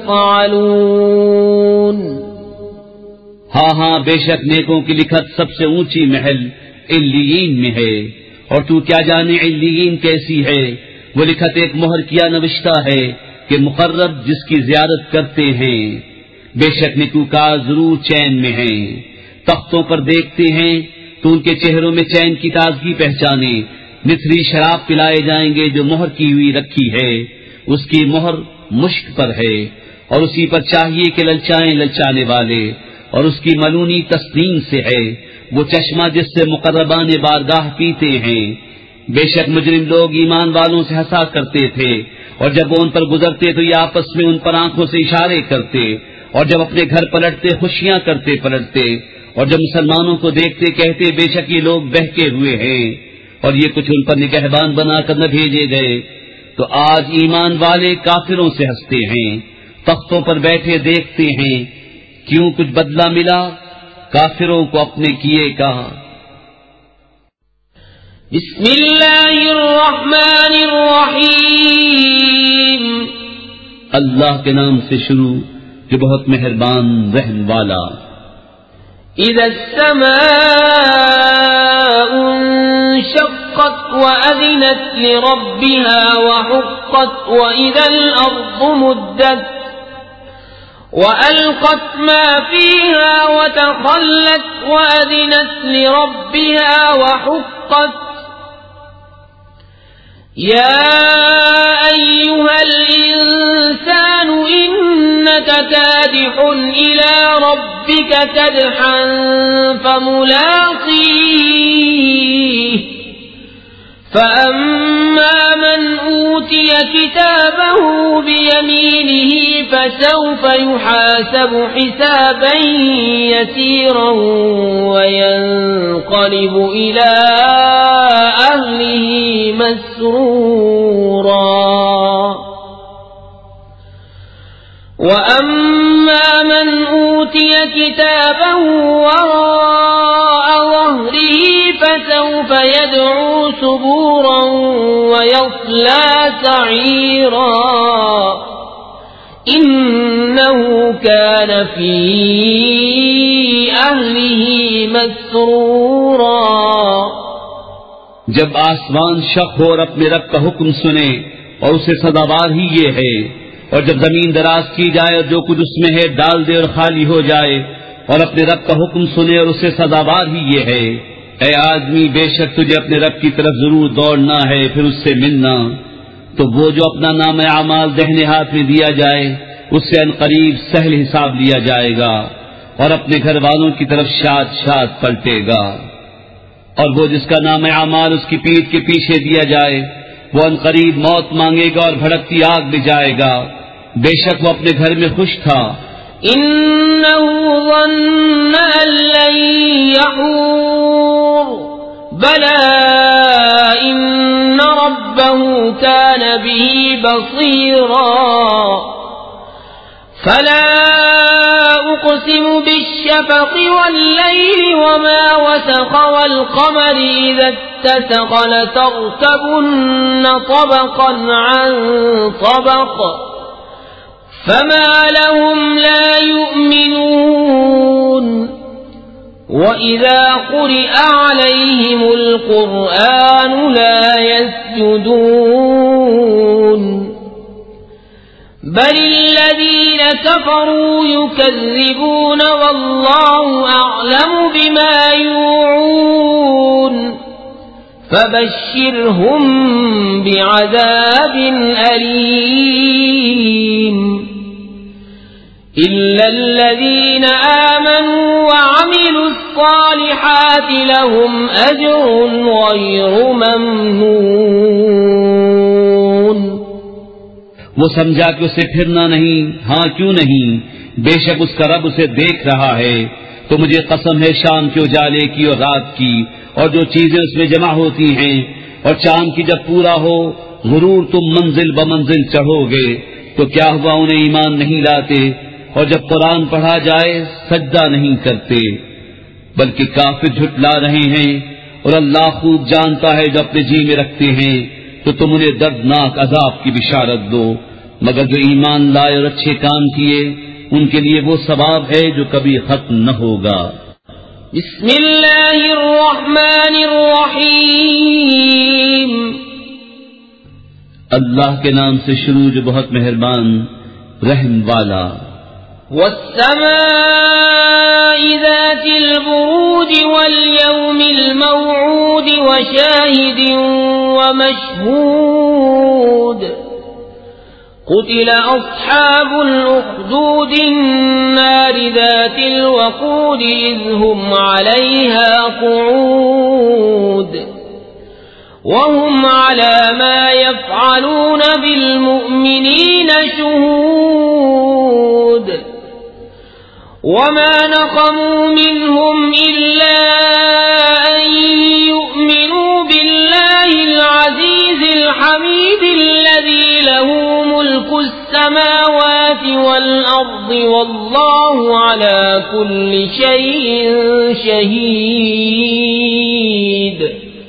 يفعلون. ہاں ہاں بے شک نیکوں کی لکھت سب سے اونچی محل علیین میں ہے، اور تو کیا جانے علیین کیسی ہے. وہ لکھت ایک مہر کیا نوشتہ ہے کہ مقرب جس کی زیارت کرتے ہیں. بے شک نیکوکار ضرور چین میں ہیں. تختوں پر دیکھتے ہیں تو ان کے چہروں میں چین کی تازگی پہچانے. نتھری شراب پلائے جائیں گے جو مہر کی ہوئی رکھی ہے، اس کی مہر مشک پر ہے، اور اسی پر چاہیے کہ للچائیں للچانے والے، اور اس کی ملونی تسنیم سے ہے، وہ چشمہ جس سے مقربان بارگاہ پیتے ہیں. بے شک مجرم لوگ ایمان والوں سے ہنسا کرتے تھے، اور جب وہ ان پر گزرتے تو یہ آپس میں ان پر آنکھوں سے اشارے کرتے، اور جب اپنے گھر پلٹتے خوشیاں کرتے پلٹتے، اور جب مسلمانوں کو دیکھتے کہتے بے شک یہ لوگ بہکے ہوئے ہیں، اور یہ کچھ ان پر نگہبان بنا کر نہ بھیجے گئے. تو آج ایمان والے کافروں سے ہنستے ہیں، تختوں پر بیٹھے دیکھتے ہیں. کیوں کچھ بدلہ ملا کافروں کو اپنے کیے کا. بسم اللہ الرحمن الرحیم. اللہ کے نام سے شروع جو بہت مہربان رحم والا. اذا السماء انشقت وأذنت لربها وحقت وإذا الأرض مدت وألقت ما فيها وتخلت وأذنت لربها وحقت. يا أيها الإنسان إنك كادح إلى ربك كدحا فملاقيه. فأما من أوتي كتابه بيمينه فسوف يحاسب حسابا يسيرا وينقلب إلى أهله مسرورا. وأما من أوتي كتابه وراء ظهره فسوف يدعو ثبورا ويصلى سعيرا. إنه كان في أهله مسرورا. جب آسمان شق ہو اور اپنے رب کا حکم سنے اور اسے سزاوار ہی یہ ہے، اور جب زمین دراز کی جائے اور جو کچھ اس میں ہے ڈال دے اور خالی ہو جائے، اور اپنے رب کا حکم سنے اور اسے سزاوار ہی یہ ہے. اے آدمی بے شک تجھے اپنے رب کی طرف ضرور دوڑنا ہے پھر اس سے ملنا. تو وہ جو اپنا نام اعمال دہنے ہاتھ میں دیا جائے اس سے عنقریب سہل حساب لیا جائے گا، اور اپنے گھر والوں کی طرف شاد شاد پلٹے گا. اور وہ جس کا نام اعمال اس کی پیٹھ کے پیچھے دیا جائے وہ عنقریب موت مانگے گا اور بھڑکتی آگ میں جائے گا. بے شک وہ اپنے گھر میں خوش تھا. إنه ظن أن لن يحور بلى إن ربه كان به بصيرا. فلا أقسم بالشفق والليل وما وسق والقمر إذا اتسق لتركبن طبقا عن طبق فما لهم لا يؤمنون. وإذا قرئ عليهم القرآن لا يسجدون. بل الذين كفروا يكذبون والله أعلم بما يوعون. فبشرهم بعذاب أليم. إلا الذين آمنوا وعملوا الصالحات لهم أجر غير ممنون. وہ سمجھا کہ اسے پھرنا نہیں، ہاں کیوں نہیں، بے شک اس کا رب اسے دیکھ رہا ہے. تو مجھے قسم ہے شام کے اجالے کی اور رات کی اور جو چیزیں اس میں جمع ہوتی ہیں، اور چاند کی جب پورا ہو ضرور تم منزل بمنزل چڑھو گے. تو کیا ہوا انہیں ایمان نہیں لاتے، اور جب قرآن پڑھا جائے سجدہ نہیں کرتے، بلکہ کافر جھٹلا رہے ہیں. اور اللہ خوب جانتا ہے جو اپنے جی میں رکھتے ہیں. تو تو تم انہیں دردناک عذاب کی بشارت دو، مگر جو ایمان لائے اور اچھے کام کیے ان کے لیے وہ ثواب ہے جو کبھی ختم نہ ہوگا۔ بسم اللہ الرحمن الرحیم، اللہ کے نام سے شروع جو بہت مہربان رحم والا۔ والسماء ذات البروج واليوم الموعود وشاهد ومشهود، قتل أصحاب الأخدود النار ذات الوقود إذ هم عليها قعود وهم على ما يفعلون بالمؤمنين شهود، وما نقموا منهم إلا أن يؤمنوا بالله العزيز الحميد الذي له ملك السماوات والأرض والله على كل شيء شهيد۔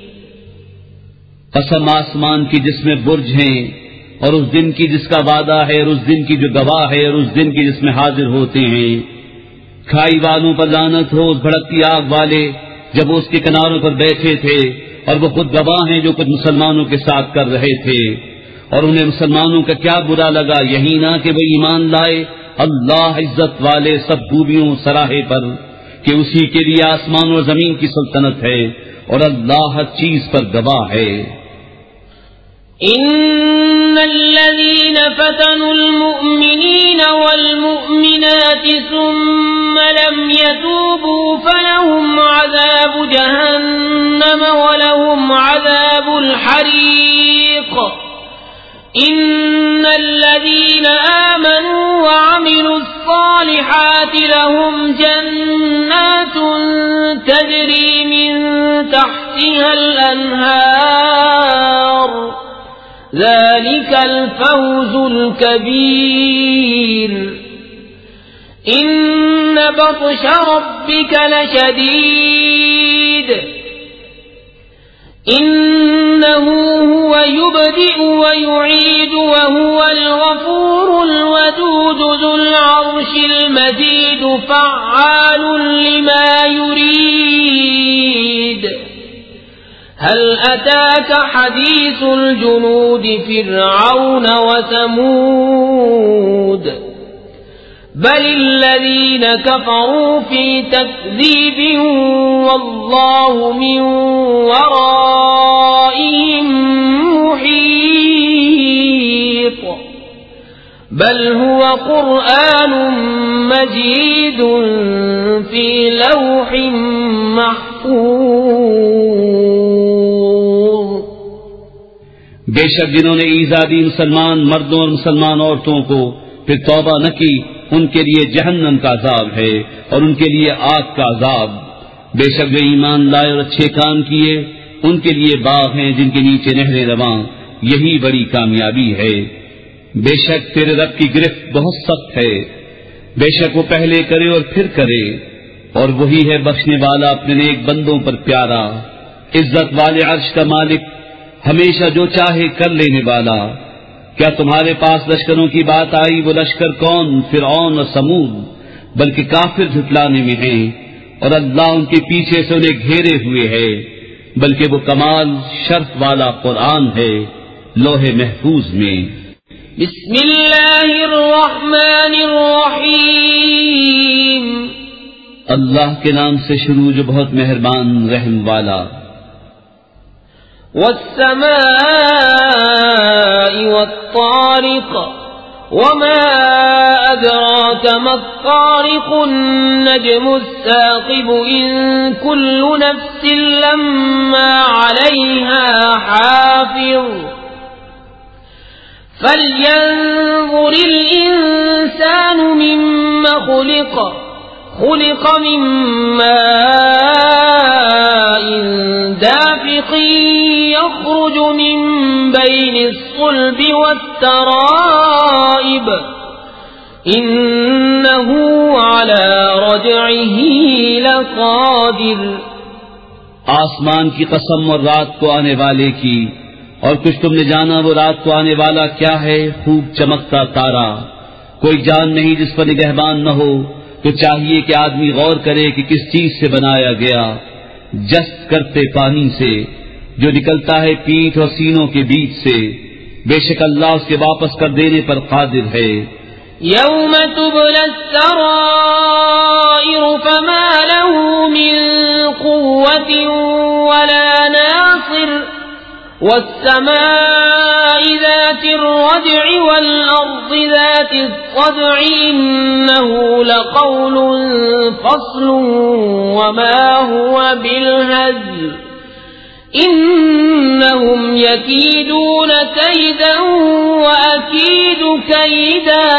قسم آسمان کی جس میں برج ہیں اور اس دن کی جس کا وعدہ ہے اور اس دن کی جو گواہ ہے اور اس دن کی جس میں حاضر ہوتے ہیں، کھائی والوں پر لعنت ہو اس بھڑکتی آگ والے جب وہ اس کے کناروں پر بیٹھے تھے، اور وہ خود گواہ ہیں جو کچھ مسلمانوں کے ساتھ کر رہے تھے، اور انہیں مسلمانوں کا کیا برا لگا، یہی نہ کہ وہ ایمان لائے اللہ عزت والے سب خوبیوں سراہے پر کہ اسی کے لیے آسمان اور زمین کی سلطنت ہے اور اللہ ہر چیز پر گواہ ہے۔ إن الذين فتنوا المؤمنين والمؤمنات ثم لم يتوبوا فلهم عذاب جهنم ولهم عذاب الحريق، إن الذين آمنوا وعملوا الصالحات لهم جنات تجري من تحتها الأنهار، ذلك الفوز الكبير، إن بطش ربك لشديد، إنه هو يبدئ ويعيد وهو الغفور الودود ذو العرش المجيد فعال لما يريد۔ هل أتاك حديث الجنود فرعون وثمود، بل الذين كفروا في تكذيب والله من ورائهم محيط، بل هو قرآن مجيد في لوح محفوظ۔ بے شک جنہوں نے ایذا دی مسلمان مردوں اور مسلمان عورتوں کو پھر توبہ نہ کی، ان کے لیے جہنم کا عذاب ہے اور ان کے لیے آگ کا عذاب۔ بے شک جو ایمان لائے اور اچھے کام کیے ان کے لیے باغ ہیں جن کے نیچے نہریں رواں، یہی بڑی کامیابی ہے۔ بے شک تیرے رب کی گرفت بہت سخت ہے، بے شک وہ پہلے کرے اور پھر کرے، اور وہی ہے بخشنے والا اپنے نیک بندوں پر پیارا، عزت والے عرش کا مالک، ہمیشہ جو چاہے کر لینے والا۔ کیا تمہارے پاس لشکروں کی بات آئی؟ وہ لشکر کون؟ فرعون اور سمود، بلکہ کافر جھٹلانے میں ہیں، اور اللہ ان کے پیچھے سے انہیں گھیرے ہوئے ہے، بلکہ وہ کمال شرف والا قرآن ہے لوح محفوظ میں۔ بسم اللہ الرحمن الرحیم، اللہ کے نام سے شروع جو بہت مہربان رحم والا۔ والسماء والطارق وما أدراك ما الطارق النجم الثاقب إن كل نفس لما عليها حافظ فلينظر الإنسان مما خلق خلق من ماء دافق يخرج من بين الصلب والترائب إنه على رجعه لقادر۔ آسمان کی قسم اور رات کو آنے والے کی اور کچھ تم نے جانا وہ رات کو آنے والا کیا ہے، خوب چمکتا تارا. کوئی جان نہیں جس پر نگہبان نہ ہو. تو چاہیے کہ آدمی غور کرے کہ کس چیز سے بنایا گیا. جست کرتے پانی سے جو نکلتا ہے پیٹھ اور سینوں کے بیچ سے. بے شک اللہ اس کے واپس کر دینے پر قادر ہے. يوم تبلى السرائر فما له من قوة ولا ناصر والسماء ذات الرجع والأرض ذات الصدع إنه لقول فصل وما هو بالهزل إنهم يكيدون كيدا وأكيد كيدا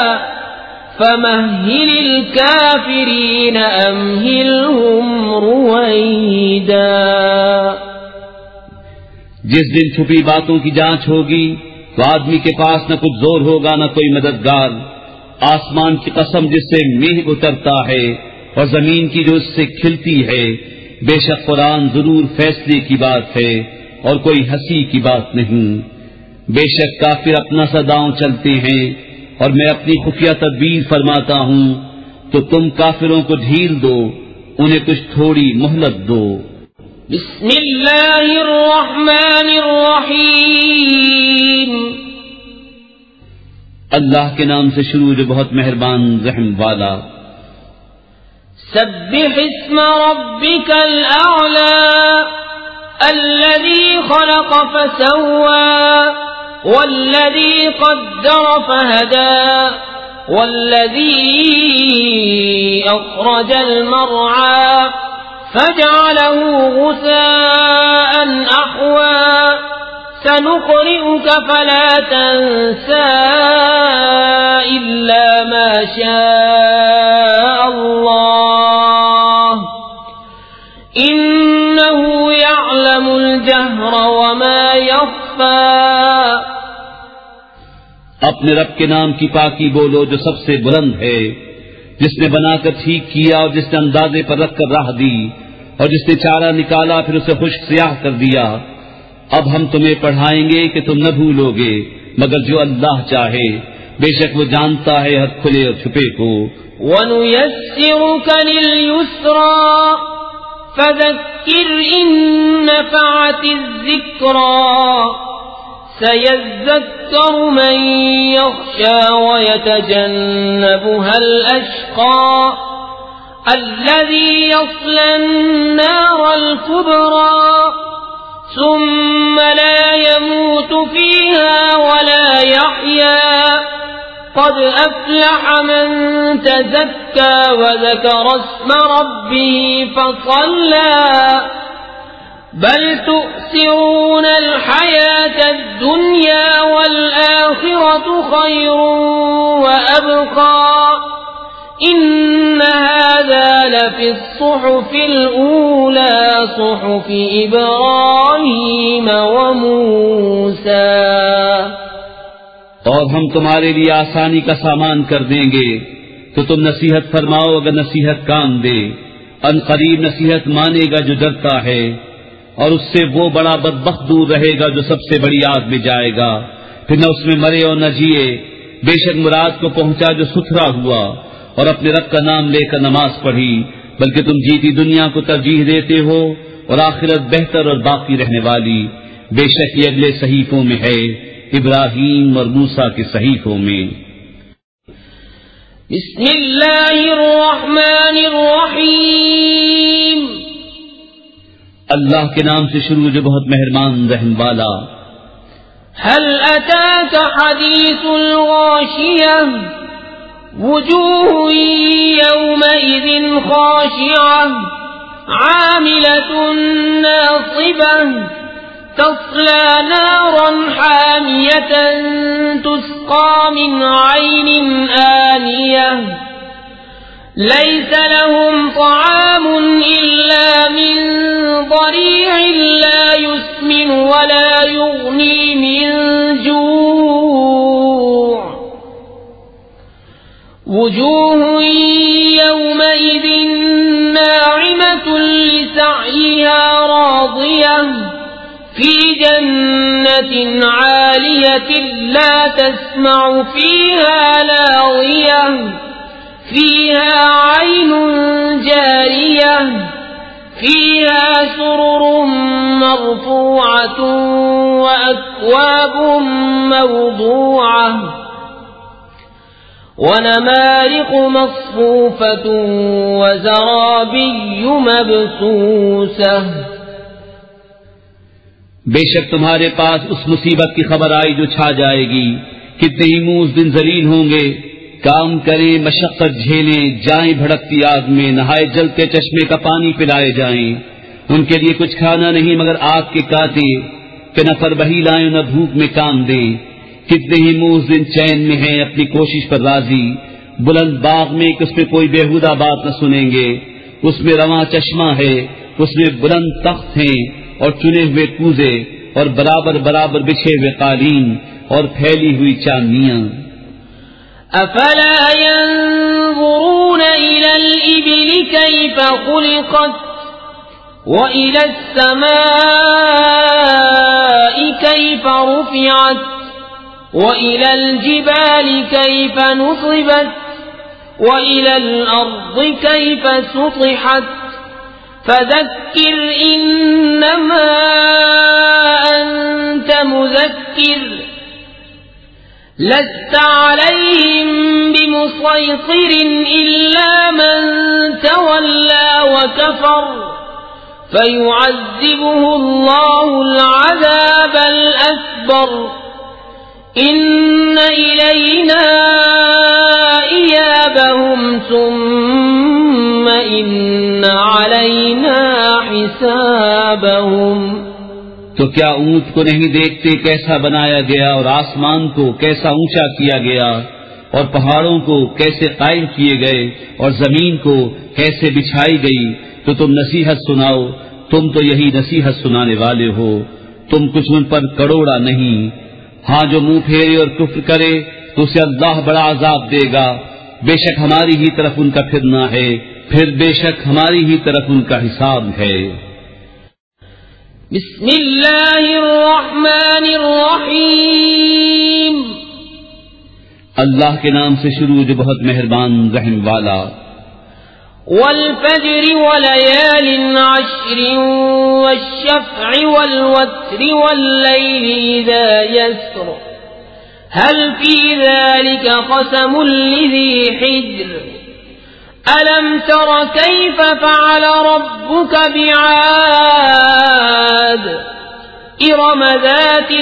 فمهل الكافرين أمهلهم رويدا. جس دن چھپی باتوں کی جانچ ہوگی تو آدمی کے پاس نہ کچھ زور ہوگا نہ کوئی مددگار. آسمان کی قسم جس سے میگھ اترتا ہے اور زمین کی جو اس سے کھلتی ہے. بے شک قرآن ضرور فیصلے کی بات ہے اور کوئی ہنسی کی بات نہیں. بے شک کافر اپنا سا داؤں چلتے ہیں اور میں اپنی خفیہ تدبیر فرماتا ہوں. تو تم کافروں کو ڈھیل دو، انہیں کچھ تھوڑی مہلت دو. بسم اللہ الرحمن الرحیم. اللہ کے نام سے شروع جو بہت مہربان رحم والا. سبح اسم ربك الأعلى الذي خلق فسوى والذي قدر فهدى والذي أخرج المرعى فجعله غثاء أحوى سنقرئك فلا تنسى إلا ما شاء الله إنه يعلم الجهر وما يخفى. اپنے رب کے نام کی پاکی بولو جو سب سے بلند ہے، جس نے بنا کر ٹھیک کیا اور جس نے اندازے پر رکھ کر راہ دی اور جس نے چارہ نکالا پھر اسے خشک سیاہ کر دیا. اب ہم تمہیں پڑھائیں گے کہ تم نہ بھولو گے مگر جو اللہ چاہے. بے شک وہ جانتا ہے ہر کھلے اور چھپے کو. وَنُيَسِّرُكَ لِلْيُسْرَى فَذَكِّرْ إِن نَّفَعَتِ الذِّكْرَى سَيَذَّكَّرُ مَن يَخْشَىٰ وَيَتَجَنَّبُهَا الْأَشْقَى الَّذِي يَصْلَى النَّارَ الْكُبْرَى ثم لا يموت فيها ولا يحيا قد أفلح من تزكى وذكر اسم ربه فصلى بل تؤثرون الحياة الدنيا والآخرة خير وأبقى إن هذا لفي الصحف الأولى صحف إبراهيم وموسى. اور ہم تمہارے لیے آسانی کا سامان کر دیں گے تو تم نصیحت فرماؤ اگر نصیحت کام دے. ان قریب نصیحت مانے گا جو ڈرتا ہے اور اس سے وہ بڑا بدبخت دور رہے گا جو سب سے بڑی آگ میں جائے گا پھر نہ اس میں مرے اور نہ جیے. بے شک مراد کو پہنچا جو ستھرا ہوا اور اپنے رب کا نام لے کر نماز پڑھی بلکہ تم جیتی دنیا کو ترجیح دیتے ہو اور آخرت بہتر اور باقی رہنے والی. بے شک یہ اگلے صحیفوں میں ہے، ابراہیم اور موسیٰ کے صحیفوں میں. بسم اللہ الرحمن الرحیم. اللہ کے نام سے شروع جو بہت مہربان رحم والا. هل أتاك حديث الغاشية وجوه يومئذ خاشعة عاملة ناصبة تصلى نارا حامية تسقى من عين آنية ليس لهم طعام إلا من ضريع لا يسمن ولا يغني من جوع وجوه يومئذ ناعمة لسعيها راضية في جنة عالية لا تسمع فيها لاغية فيها عين جارية فيها سرر مرفوعة وأكواب موضوعة ونمارق مصفوفة وزرابي مبثوثة. بے شک تمہارے پاس اس مصیبت کی خبر آئی جو چھا جائے گی. کتنے ہی منہ اس دن ذلیل ہوں گے. کام کریں، مشقت جھیلیں، جائیں بھڑکتی آگ میں، نہائے جلتے چشمے کا پانی پلائے جائیں. ان کے لیے کچھ کھانا نہیں مگر آگ کے کاتے کہ نہ فربہی لائیں نہ بھوک میں کام دیں. کتنے ہی منہ اس دن چین میں ہیں، اپنی کوشش پر راضی. بلند باغ میں کہ اس میں کوئی بےہودہ بات نہ سنیں گے. اس میں رواں چشمہ ہے، اس میں بلند تخت ہیں اور چنے ہوئے کوزے اور برابر برابر بچھے ہوئے قالین اور پھیلی ہوئی چاندنیاں. افلا ينظرون الى الابل كيف خلقت والى السماء كيف رفعت وإلى الجبال كيف نصبت وإلى الأرض كيف سطحت فذكر إنما أنت مذكر لست عليهم بمسيطر إلا من تولى وكفر فيعذبه الله العذاب الأكبر إن إلينا إيابهم ثم إن علينا حسابهم. تو کیا اونٹ کو نہیں دیکھتے کیسا بنایا گیا اور آسمان کو کیسا اونچا کیا گیا اور پہاڑوں کو کیسے قائم کیے گئے اور زمین کو کیسے بچھائی گئی. تو تم نصیحت سناؤ، تم تو یہی نصیحت سنانے والے ہو، تم کچھ ان پر کروڑا نہیں. ہاں جو منہ پھیرے اور کفر کرے تو اسے اللہ بڑا عذاب دے گا. بے شک ہماری ہی طرف ان کا پھرنا ہے، پھر بے شک ہماری ہی طرف ان کا حساب ہے. بسم اللہ الرحمن الرحیم. اللہ کے نام سے شروع جو بہت مہربان رحم والا. والفجر وليال عشر والشفع والوتر والليل إذا يسر هل في ذلك قسم لذي حجر ألم تر كيف فعل ربك بعاد إرم ذات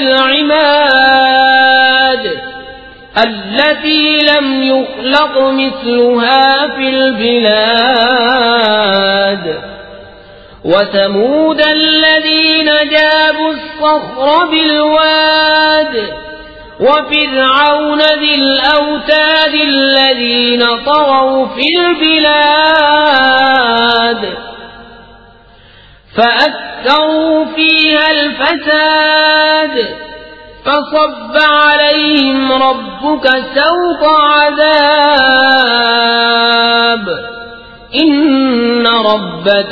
العماد التي لم يخلق مثلها في البلاد وثمود الذين جابوا الصخر بالواد وفرعون ذي الأوتاد الذين طغوا في البلاد فأكثروا فيها الفساد فصب عليهم ربك سوط عذاب إن ربك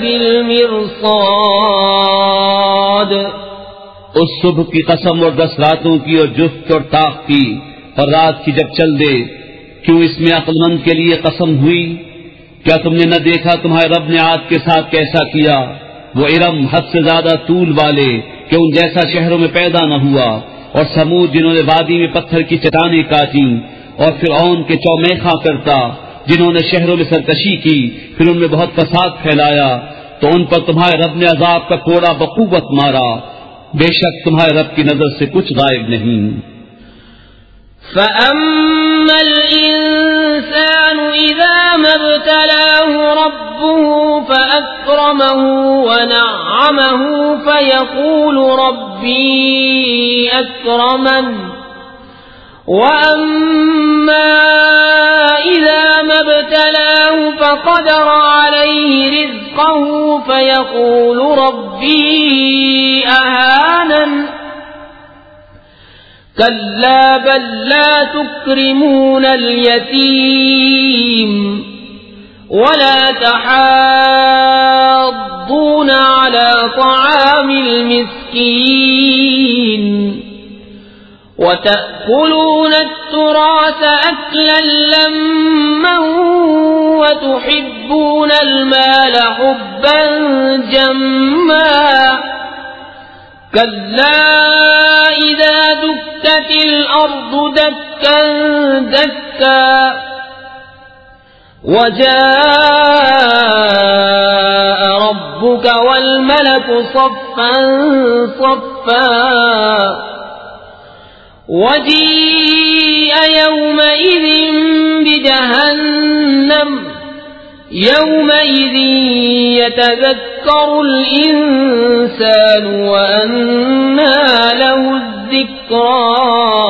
لبالمرصاد. اس صبح کی قسم اور دس راتوں کی اور جفت اور طاق کی اور رات کی جب چل دے، کیوں اس میں عقل مند کے لیے قسم ہوئی؟ کیا تم نے نہ دیکھا تمہارے رب نے عاد کے ساتھ کیسا کیا؟ وہ ارم حد سے زیادہ طول والے کہ ان جیسا شہروں میں پیدا نہ ہوا، اور سمود جنہوں نے وادی میں پتھر کی چٹانیں کاٹی، اور فرعون کے چومیخا کرتا جنہوں نے شہروں میں سرکشی کی پھر ان میں بہت فساد پھیلایا. تو ان پر تمہارے رب نے عذاب کا کوڑا بقوت مارا. بے شک تمہارے رب کی نظر سے کچھ غائب نہیں. فَأَمَّا الْإِنسَانُ إِذَا مَا ابْتَلَاهُ رَبُّهُ فَأَكْرَمَهُ وَنَعَّمَهُ فَيَقُولُ رَبِّي أَكْرَمَنِ وَأَمَّا إِذَا مَا ابْتَلَاهُ فَقَدَرَ عَلَيْهِ رِزْقَهُ فَيَقُولُ رَبِّي أَهَانَنِ كَلَّا بَل لَّا تُكْرِمُونَ الْيَتِيمَ وَلَا تَحَاضُّونَ عَلَى طَعَامِ الْمِسْكِينِ مسكين وتأكلون التراث أكلا لما وتحبون المال حبا جما كلا إذا دكت الأرض دكا دكا وجاء ربك والملك صفا صفا وجيء يومئذ بجهنم يومئذ يتذكر الإنسان وأنى له الذكرى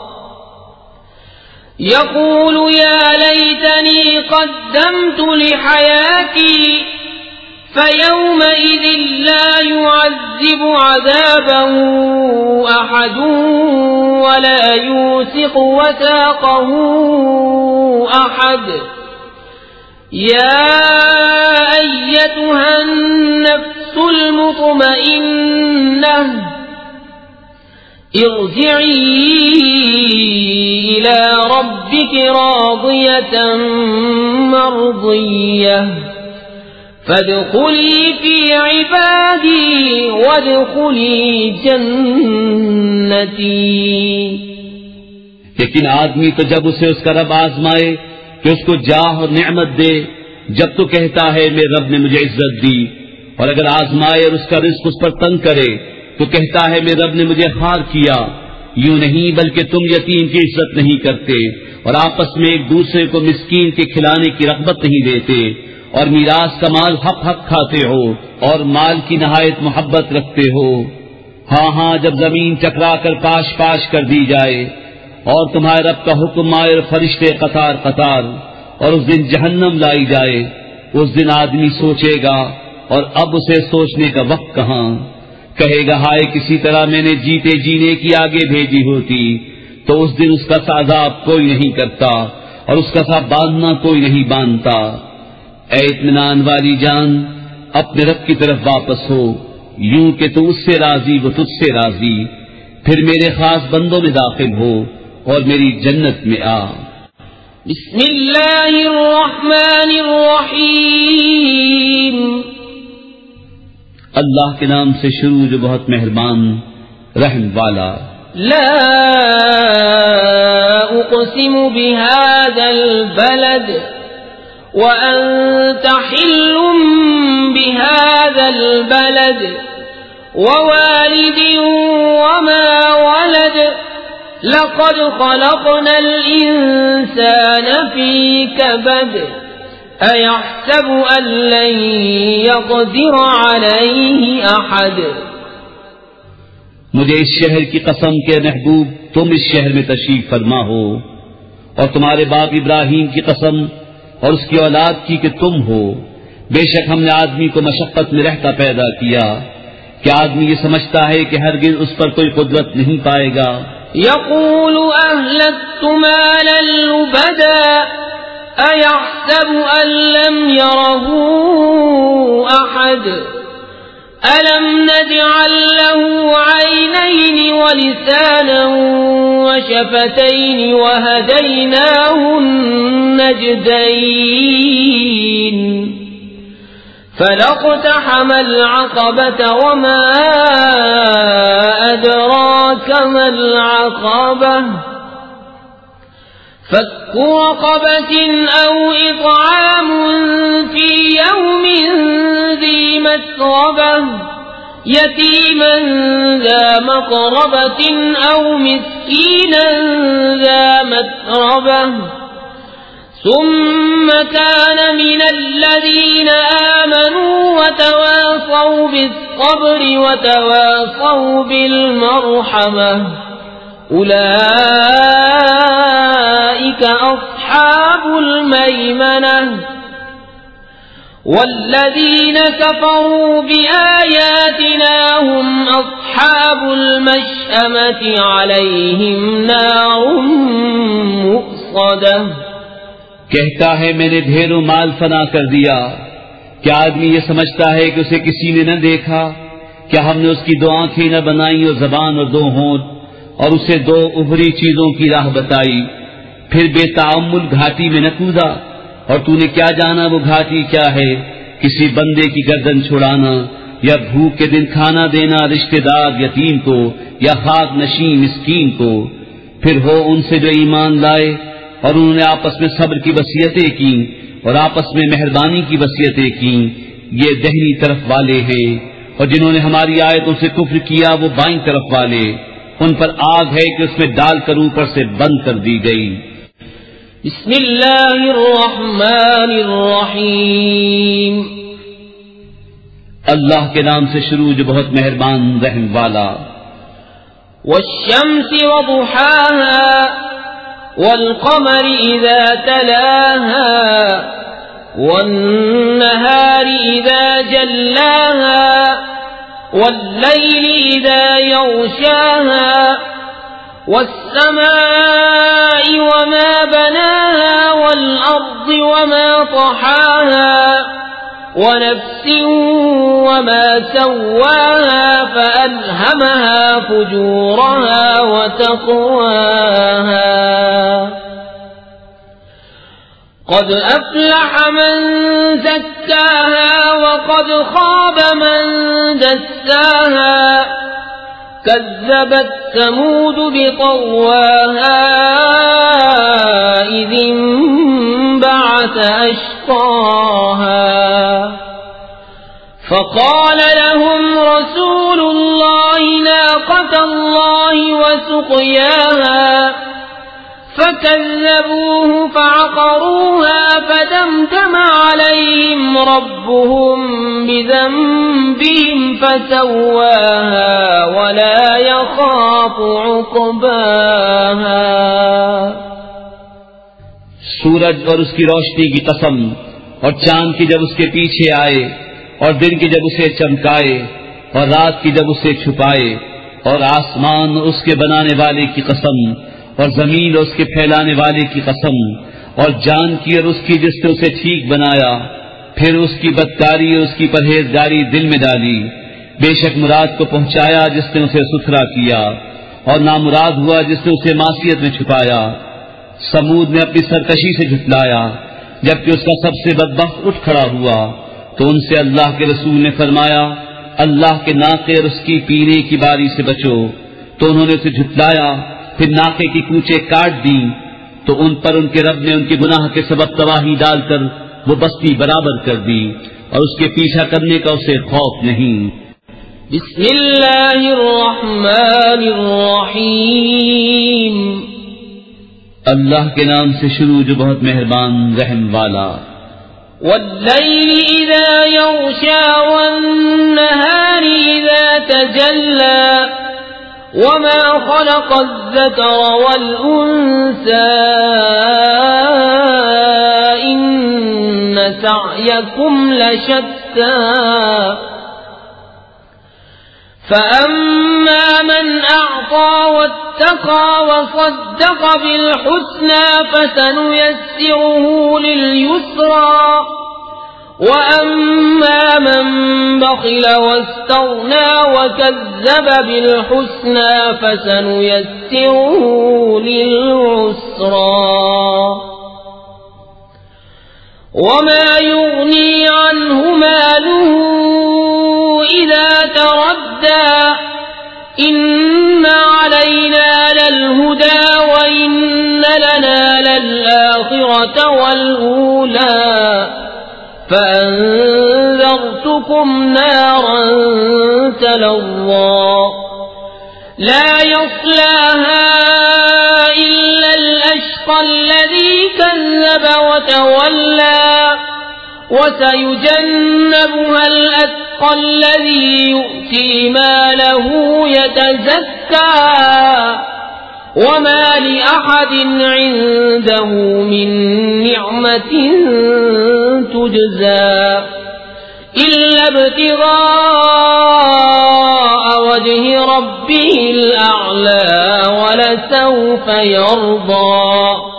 يقول يا ليتني قدمت لحياتي فيومئذ لا يعذب عذابه أحد ولا يوثق وثاقه أحد يا أيتها النفس المطمئنة ارجعي إلى ربك راضية مرضية فادخلی فی عبادی وادخلی جنتی. لیکن آدمی تو جب اسے اس کا رب آزمائے کہ اس کو جاہ اور نعمت دے، جب تو کہتا ہے میرے رب نے مجھے عزت دی، اور اگر آزمائے اور اس کا رزق اس پر تنگ کرے تو کہتا ہے میرے رب نے مجھے خوار کیا. یوں نہیں بلکہ تم یتیم کی عزت نہیں کرتے اور آپس میں ایک دوسرے کو مسکین کے کھلانے کی رغبت نہیں دیتے، اور میراث کا مال حق حق کھاتے ہو اور مال کی نہایت محبت رکھتے ہو. ہاں ہاں جب زمین چکرا کر پاش پاش کر دی جائے اور تمہارے رب کا حکم آئے اور فرشتے قطار قطار، اور اس دن جہنم لائی جائے، اس دن آدمی سوچے گا اور اب اسے سوچنے کا وقت کہاں. کہے گا ہائے کسی طرح میں نے جیتے جینے کی آگے بھیجی ہوتی. تو اس دن اس کا عذاب کوئی نہیں کرتا اور اس کا سا باندھنا کوئی نہیں باندھتا. اے اطمینان والی جان، اپنے رب کی طرف واپس ہو، یوں کہ تو اس سے راضی وہ تجھ سے راضی، پھر میرے خاص بندوں میں داخل ہو اور میری جنت میں آ. بسم اللہ الرحمن الرحیم. اللہ کے نام سے شروع جو بہت مہربان رحم والا. لا اقسم بهذا البلد وأنت حل بهذا البلد ووالد وما ولد لقد خلقنا الإنسان في كبد أيحسب أن لن يقدر عليه أحد. مجھے اس شہر کی قسم کے محبوب تم اس شہر میں تشریف فرما ہو، اور تمہارے باپ ابراہیم کی قسم اور اس کی اولاد کی کہ تم ہو. بے شک ہم نے آدمی کو مشقت میں رہتا پیدا کیا کہ آدمی یہ سمجھتا ہے کہ ہرگز اس پر کوئی قدرت نہیں پائے گا. یقول اہلکت مالا لبدا ایحسب ان لم یرہ احد ألم نجعل له عينين ولسانا وشفتين وهديناه النجدين فلاقتحم العقبة وما أدراك ما العقبة فك رقبة أو إطعام في يوم ذي مسغبة يتيما ذا مقربة أو مسكينا ذا متربة ثم كان من الذين آمنوا وتواصوا بالصبر وتواصوا بالمرحمة أولئك أصحاب الميمنة والذين كفروا بآياتنا هم أصحاب المشأمة عليهم نار مؤصدة. کہتا ہے میں نے ڈھیروں مال فنا کر دیا. کیا آدمی یہ سمجھتا ہے کہ اسے کسی نے نہ دیکھا؟ کیا ہم نے اس کی دو آنکھیں نہ بنائی اور زبان اور دو ہونٹ اور اسے دو ابھری چیزوں کی راہ بتائی، پھر بے تعمل گھاٹی میں نہ کودا؟ اور تو نے کیا جانا وہ گھاٹی کیا ہے؟ کسی بندے کی گردن چھڑانا، یا بھوک کے دن کھانا دینا رشتہ دار یتیم کو یا خاک نشین مسکین کو۔ پھر ہو ان سے جو ایمان لائے اور انہوں نے آپس میں صبر کی وصیتیں کی اور آپس میں مہربانی کی وصیتیں کی، یہ دہنی طرف والے ہیں، اور جنہوں نے ہماری آیتوں سے کفر کیا وہ بائیں طرف والے، ان پر آگ ہے کہ اس میں ڈال کر اوپر سے بند کر دی گئی۔ بسم اللہ الرحمن الرحیم، اللہ کے نام سے شروع جو بہت مہربان رحم والا۔ والشمس وضحاها والقمر اذا تلاها والنهار اذا جلاها والليل اذا يغشاها والسماء وما بناها والأرض وما طحاها ونفس وما سواها فألهمها فجورها وتقواها قد أفلح من زكاها وقد خاب من دساها كذبت ثمود بطغواها إذ انبعث أشقاها فقال لهم رسول الله ناقة الله وسقياها فكذبوه فعقروها فدمدم عليهم ربهم بذنبهم فسواها ولا يخاف عقباها۔ سورج اور اس کی روشنی کی قسم، اور چاند کی جب اس کے پیچھے آئے، اور دن کی جب اسے چمکائے، اور رات کی جب اسے چھپائے، اور آسمان اور اس کے بنانے والے کی قسم، اور زمین اور اس کے پھیلانے والے کی قسم، اور جان کی اور اس کی جس نے اسے ٹھیک بنایا، پھر اس کی بدکاری اور اس کی پرہیزگاری دل میں ڈالی۔ بے شک مراد کو پہنچایا جس نے اسے ستھرا کیا، اور نامراد ہوا جس نے اسے معصیت میں چھپایا۔ سمود نے اپنی سرکشی سے جھٹلایا، جبکہ اس کا سب سے بدبخت اٹھ کھڑا ہوا، تو ان سے اللہ کے رسول نے فرمایا اللہ کے ناقے اور اس کی پینے کی باری سے بچو، تو انہوں نے اسے جھٹلایا، پھر ناقے کی کوچے کاٹ دی، تو ان پر ان کے رب نے ان کے گناہ کے سبب تباہی ڈال کر وہ بستی برابر کر دی، اور اس کے پیچھا کرنے کا اسے خوف نہیں۔ بسم اللہ الرحمن الرحیم، اللہ کے نام سے شروع جو بہت مہربان رحم والا۔ واللیل اذا یغشا والنہار اذا تجلی وما خلق الذكر والأنثى إن سعيكم لشتى فأما من أعطى واتقى وصدق بالحسنى فسنيسره لليسرى وَأَمَّا مَن بَخِلَ وَاسْتَغْنَى وَكَذَّبَ بِالْحُسْنَى فَسَنُيَسِّرُهُ لِلْعُسْرَى وَمَا يُغْنِي عَنْهُ مَالُهُ إِذَا تَرَدَّى إِنَّ عَلَيْنَا لَلْهُدَى وَإِنَّ لَنَا لَلْآخِرَةَ وَالْأُولَى فأنذرتكم نارا تلظى لا يصلاها إلا الأشقى الذي كذب وتولى وسيجنبها الأتقى الذي يؤتي ماله يتزكى وما لأحد عنده من نعمة تجزى إلا ابتغاء وجه ربه الأعلى ولسوف يرضى۔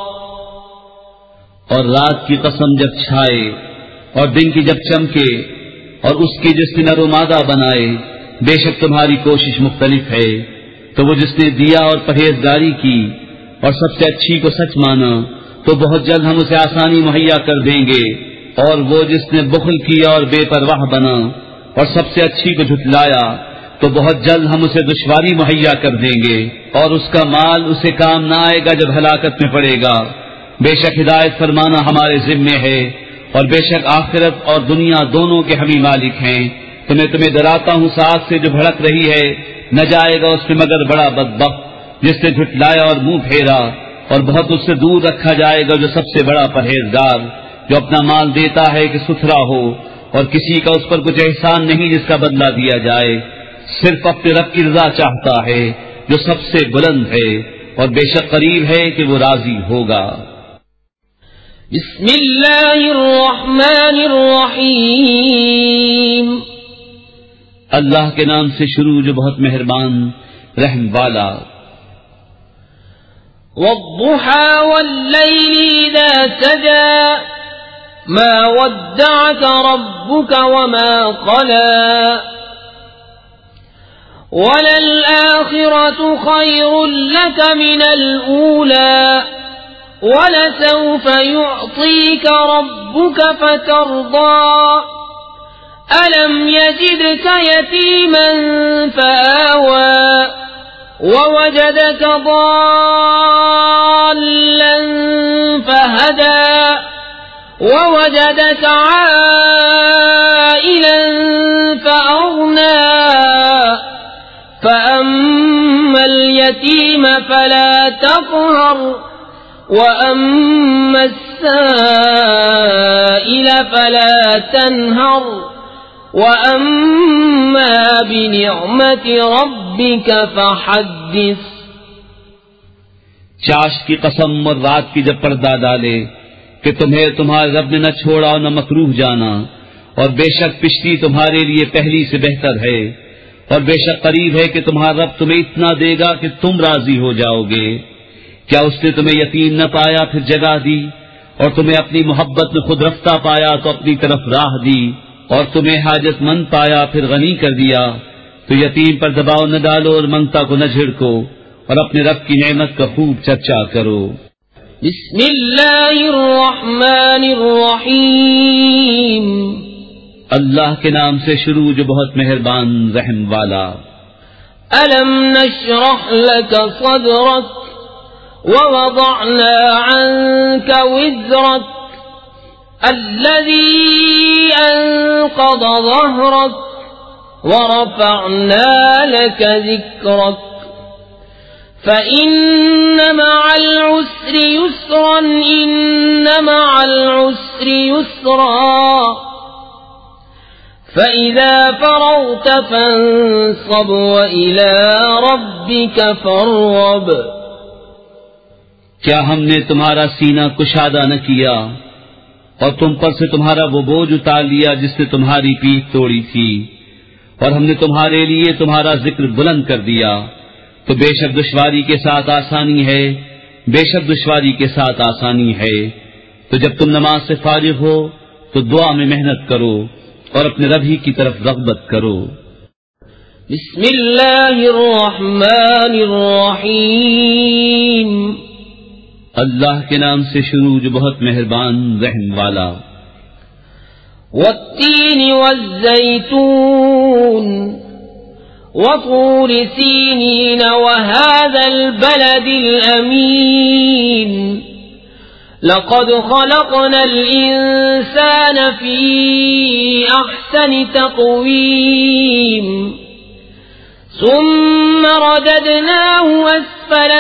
اور رات کی قسم جب چھائے اور دن کی جب چمکے اور اس کی جس نے نر و مادہ بنائے بے شک تمہاری کوشش مختلف ہے، تو وہ جس نے دیا اور پرہیزگاری کی اور سب سے اچھی کو سچ مانا تو بہت جلد ہم اسے آسانی مہیا کر دیں گے، اور وہ جس نے بخل کیا اور بے پرواہ بنا اور سب سے اچھی کو جھٹلایا تو بہت جلد ہم اسے دشواری مہیا کر دیں گے، اور اس کا مال اسے کام نہ آئے گا جب ہلاکت میں پڑے گا۔ بے شک ہدایت فرمانا ہمارے ذمے ہے، اور بے شک آخرت اور دنیا دونوں کے ہمیں مالک ہیں۔ تو میں تمہیں ڈراتا ہوں ساتھ سے جو بھڑک رہی ہے، نہ جائے گا اس میں مگر بڑا بدبخت جس نے جھٹلایا اور منہ پھیرا، اور بہت اس سے دور رکھا جائے گا جو سب سے بڑا پرہیزگار، جو اپنا مال دیتا ہے کہ ستھرا ہو، اور کسی کا اس پر کچھ احسان نہیں جس کا بدلہ دیا جائے، صرف اپنے رب کی رضا چاہتا ہے جو سب سے بلند ہے، اور بے شک قریب ہے کہ وہ راضی ہوگا۔ بسم اللہ الرحمن الرحیم، اللہ کے نام سے شروع جو بہت مہربان رحم والا۔ والضحى والليل إذا سجى ما ودعك ربك وما قلى وللآخرة خير لك من الأولى ولسوف يعطيك ربك فترضى ألم يجدك يتيما فآوى ووجدك ضالا فهدى ووجدك عائلا فأغنى فأما اليتيم فلا تقهر وأما السائل فلا تنهر وَأَمَّا بِنِعْمَةِ رَبِّكَ فَحَدِّثْ۔ چاشت کی قسم اور رات کی جب پردہ ڈالے کہ تمہیں تمہارے رب نے نہ چھوڑا اور نہ مکروہ جانا، اور بے شک پشتی تمہارے لیے پہلی سے بہتر ہے، اور بے شک قریب ہے کہ تمہارا رب تمہیں اتنا دے گا کہ تم راضی ہو جاؤ گے۔ کیا اس نے تمہیں یتیم نہ پایا پھر جگہ دی، اور تمہیں اپنی محبت میں خود رفتہ پایا تو اپنی طرف راہ دی، اور تمہیں حاجت مند پایا پھر غنی کر دیا؟ تو یتیم پر دباؤ نہ ڈالو اور منگتا کو نہ جھڑکو، اور اپنے رب کی نعمت کا خوب چرچا کرو۔ بسم اللہ الرحمن الرحیم، اللہ کے نام سے شروع جو بہت مہربان رحم والا۔ ألم نشرح لك صدرك ووضعنا عنك وزرك الذي أنقض ظهرك ورفعنا لك ذكرك فإن مع العسر يسرا إن مع العسر يسرا فإذا فرغت فانصب وإلى ربك فارغب۔ کیا ہم نے تمہارا سینہ کشادہ نہ کیا اور تم پر سے تمہارا وہ بوجھ اتار لیا جس نے تمہاری پیٹھ توڑی تھی، اور ہم نے تمہارے لیے تمہارا ذکر بلند کر دیا؟ تو بے شک دشواری کے ساتھ آسانی ہے، بے شک دشواری کے ساتھ آسانی ہے۔ تو جب تم نماز سے فارغ ہو تو دعا میں محنت کرو اور اپنے رب ہی کی طرف رغبت کرو۔ بسم اللہ الرحمن الرحیم، اللہ کے نام سے شروع جو بہت مہربان رحم والا۔ والتین والزیتون وطور سینین وهذا البلد الأمین لقد خلقنا الإنسان في أحسن تقويم ثم رددناه أسفل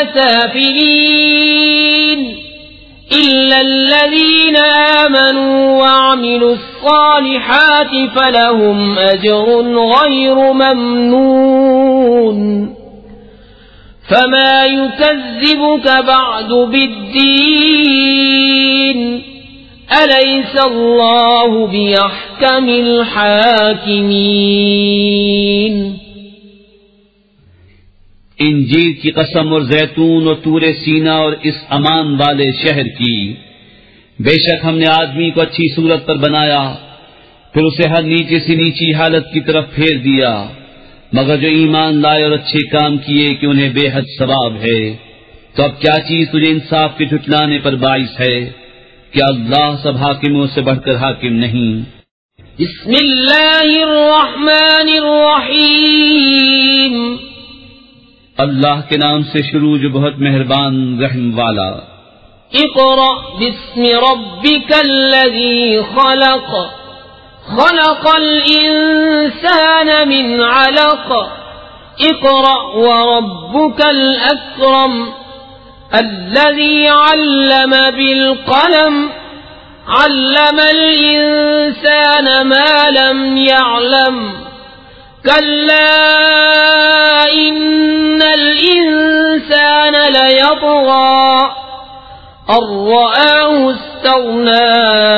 سافلين إلا الذين آمنوا وعملوا الصالحات فلهم أجر غير ممنون فما يكذبك بعد بالدين أليس الله بأحكم الحاكمين۔ انجیر کی قسم اور زیتون اور طور سینا اور اس امان والے شہر کی، بے شک ہم نے آدمی کو اچھی صورت پر بنایا، پھر اسے ہر نیچے سے نیچی حالت کی طرف پھیر دیا، مگر جو ایمان لائے اور اچھے کام کیے کہ انہیں بے حد ثواب ہے. تو اب کیا چیز تجھے انصاف کے جھٹلانے پر باعث ہے؟ کیا اللہ سب حاکموں سے بڑھ کر حاکم نہیں؟ بسم اللہ الرحمن الرحیم. اللہ کے نام سے شروع جو بہت مہربان رحم والا. اقرأ باسم ربک الذی خلق خلق الانسان من علق اقرأ وربك الأكرم الذي علم بالقلم علم الإنسان ما لم يعلم كلا إن الإنسان ليطغى أن رآه استغنى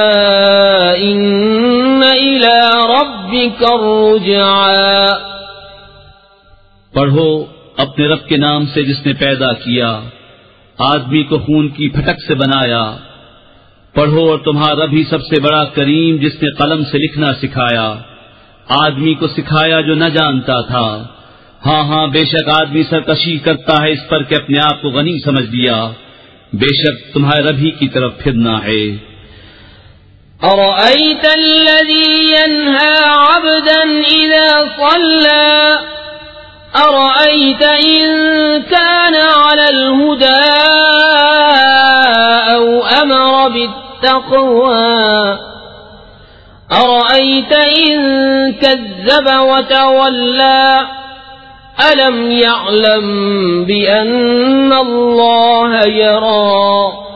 إن إلى ربك الرجعى. پڑھو اپنے رب کے نام سے جس نے پیدا کیا، آدمی کو خون کی پھٹک سے بنایا. پڑھو اور تمہارا رب ہی سب سے بڑا کریم جس نے قلم سے لکھنا سکھایا، آدمی کو سکھایا جو نہ جانتا تھا. ہاں ہاں بے شک آدمی سرکشی کرتا ہے اس پر کہ اپنے آپ کو غنی سمجھ لیا. بے شک تمہارے رب ہی کی طرف پھرنا ہے. أرأيت الذي ينهى عبدا إذا صلى أرأيت إن كان على الهدى أو أمر بالتقوى أرأيت إن كذب وتولى ألم يعلم بأن الله يرى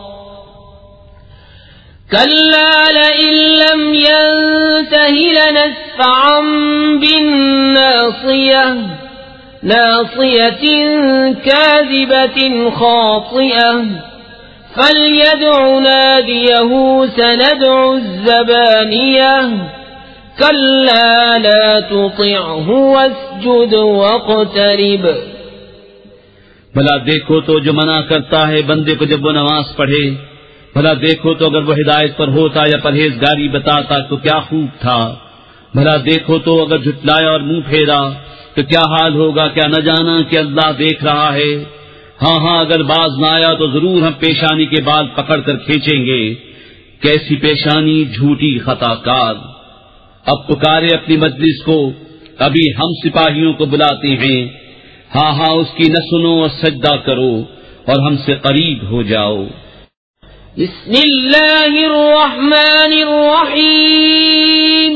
كلا لئن لم ينته لنسفعا بالناصية ناصية كاذبة خاطئة فليدع ناديه سندع الزبانية كلا لا تطعه واسجد واقترب. بھلا دیکھو تو جو منع کرتا ہے بندے کو جب وہ نماز پڑھے، بھلا دیکھو تو اگر وہ ہدایت پر ہوتا یا پرہیزگاری بتاتا تو کیا خوب تھا. بھلا دیکھو تو اگر جھٹلایا اور منہ پھیرا تو کیا حال ہوگا. کیا نہ جانا کہ اللہ دیکھ رہا ہے. ہاں ہاں اگر باز نہ آیا تو ضرور ہم پیشانی کے بال پکڑ کر کھینچیں گے. کیسی پیشانی جھوٹی خطا کار. اب پکارے اپنی مجلس کو، ابھی ہم سپاہیوں کو بلاتے ہیں. ہاں ہاں اس کی نہ سنو اور سجدہ کرو اور ہم سے قریب ہو جاؤ. بسم اللہ الرحمن الرحیم.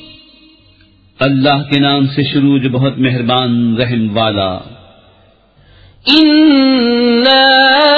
اللہ کے نام سے شروع جو بہت مہربان رحم والا. اِنَّا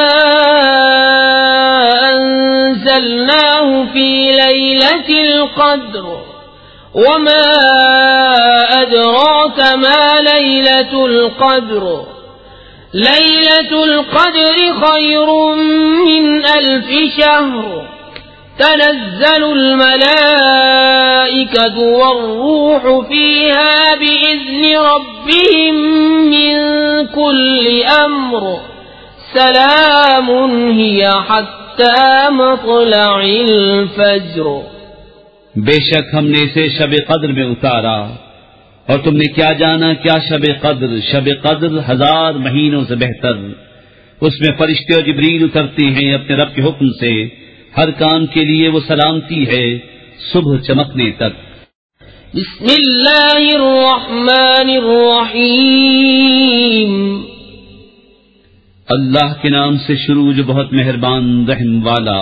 أَنزَلْنَاهُ فِي لَيْلَةِ الْقَدْرِ وَمَا أَدْرَاكَ مَا لَيْلَةُ الْقَدْرِ لَيْلَةُ الْقَدْرِ خَيْرٌ مِّنْ أَلْفِ شَهْرٍ تنزل الملائكة والروح فيها بإذن ربهم من كل أمر سلام هي حتى مطلع الفجر. بے شک ہم نے اسے شب قدر میں اتارا، اور تم نے کیا جانا کیا شب قدر. شب قدر ہزار مہینوں سے بہتر. اس میں فرشتے اور جبریل اترتے ہیں اپنے رب کے حکم سے. ہر کام کے لیے وہ سلامتی ہے صبح چمکنے تک. بسم اللہ الرحمن الرحیم. اللہ کے نام سے شروع جو بہت مہربان رحم والا.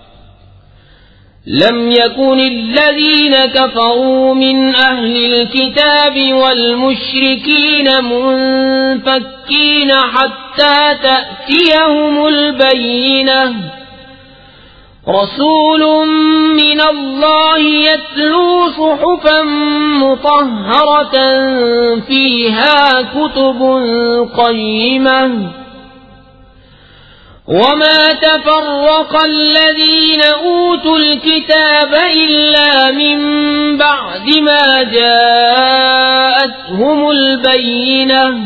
لم يكن الذين كفروا من أهل الكتاب والمشركين منفكين حتى تأتيهم البينة رسول من الله يتلو صحفا مطهرة فيها كتب قيمة وما تفرق الذين أوتوا الكتاب إلا من بعد ما جاءتهم البينة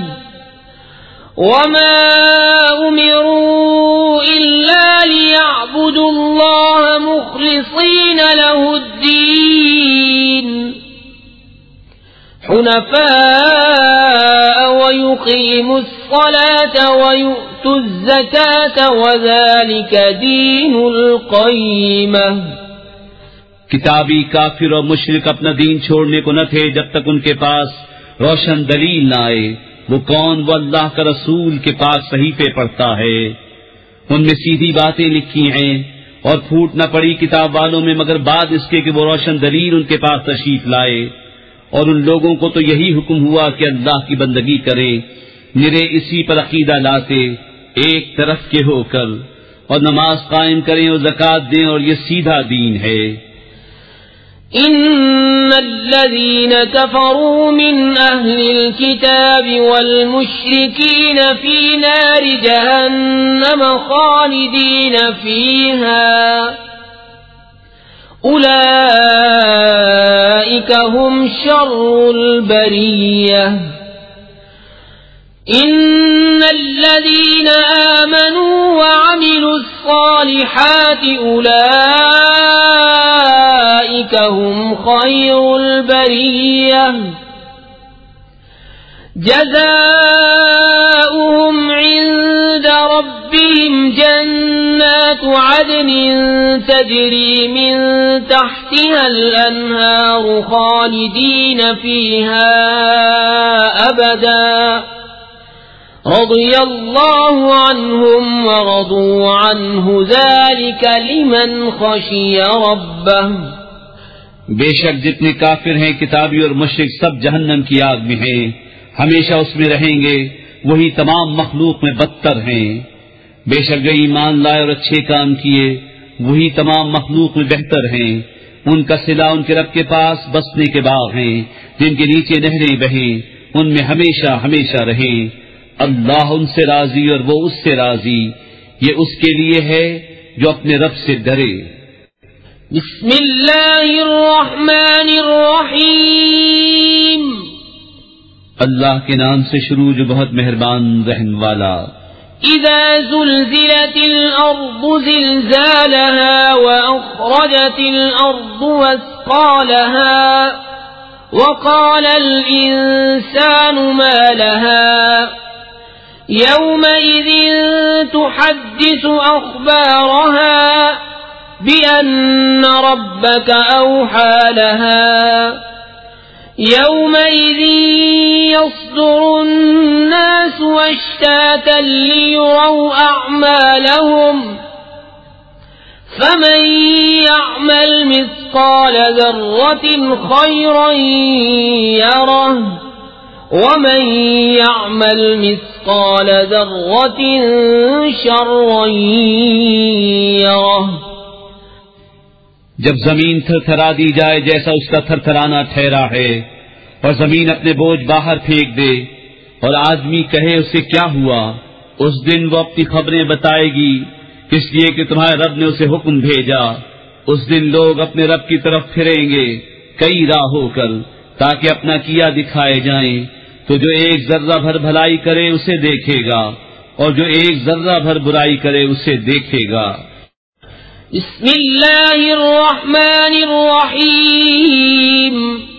وما أمروا إلا ليعبدوا الله مخلصين له الدين حنفاء ويقيموا الصلاة ويؤتوا الزكاة وذلك دين القيمة. کتابی کافر اور مشرک اپنا دین چھوڑنے کو نہ تھے جب تک ان کے پاس روشن دلیل نہ آئے. وہ کون؟ وہ اللہ کا رسول کے پاس صحیفے پڑھتا ہے، ان میں سیدھی باتیں لکھی ہیں، اور پھوٹ نہ پڑی کتاب والوں میں مگر بعد اس کے کہ وہ روشن دلیل ان کے پاس تشریف لائے. اور ان لوگوں کو تو یہی حکم ہوا کہ اللہ کی بندگی کریں، نرے اسی پر عقیدہ لاتے ایک طرف کے ہو کر، اور نماز قائم کریں اور زکوٰۃ دیں، اور یہ سیدھا دین ہے. ان الذين كفروا من اهل الكتاب والمشركين في نار جهنم خالدين فيها اولئك هم شر البرية. ان الذين آمنوا وعملوا الصالحات اولئك هم خير البرية جزاؤهم عند ربهم جنات عدن تجري من تحتها الأنهار خالدين فيها أبدا رضي الله عنهم ورضوا عنه ذلك لمن خشي ربه. بے شک جتنے کافر ہیں کتابی اور مشرک سب جہنم کی آگ میں ہیں، ہمیشہ اس میں رہیں گے، وہی تمام مخلوق میں بدتر ہیں. بے شک جو ایمان لائے اور اچھے کام کیے وہی تمام مخلوق میں بہتر ہیں. ان کا صلہ ان کے رب کے پاس بسنے کے باغ ہیں جن کے نیچے نہریں بہیں، ان میں ہمیشہ ہمیشہ رہیں. اللہ ان سے راضی اور وہ اس سے راضی، یہ اس کے لیے ہے جو اپنے رب سے ڈرے. بسم اللہ الرحمن الرحیم. اللہ کے نام سے شروع جو بہت مہربان رحم والا. اذا زلزلت الارض زلزالها واخرجت الارض واثقالها وقال الانسان ما لها يومئذ تحدث اخبارها بأن ربك أوحى لها يومئذ يصدر الناس أشتاتا ليروا أعمالهم فمن يعمل مثقال ذرة خيرا يره ومن يعمل مثقال ذرة شرا يره. جب زمین تھر تھرا دی جائے جیسا اس کا تھر تھرانا ٹھہرا ہے، اور زمین اپنے بوجھ باہر پھینک دے اور آدمی کہے اسے کیا ہوا، اس دن وہ اپنی خبریں بتائے گی اس لیے کہ تمہارے رب نے اسے حکم بھیجا. اس دن لوگ اپنے رب کی طرف پھریں گے کئی راہ ہو کر تاکہ اپنا کیا دکھائے جائیں. تو جو ایک ذرہ بھر بھلائی کرے اسے دیکھے گا اور جو ایک ذرہ بھر برائی کرے اسے دیکھے گا. بسم اللہ الرحمن الرحیم.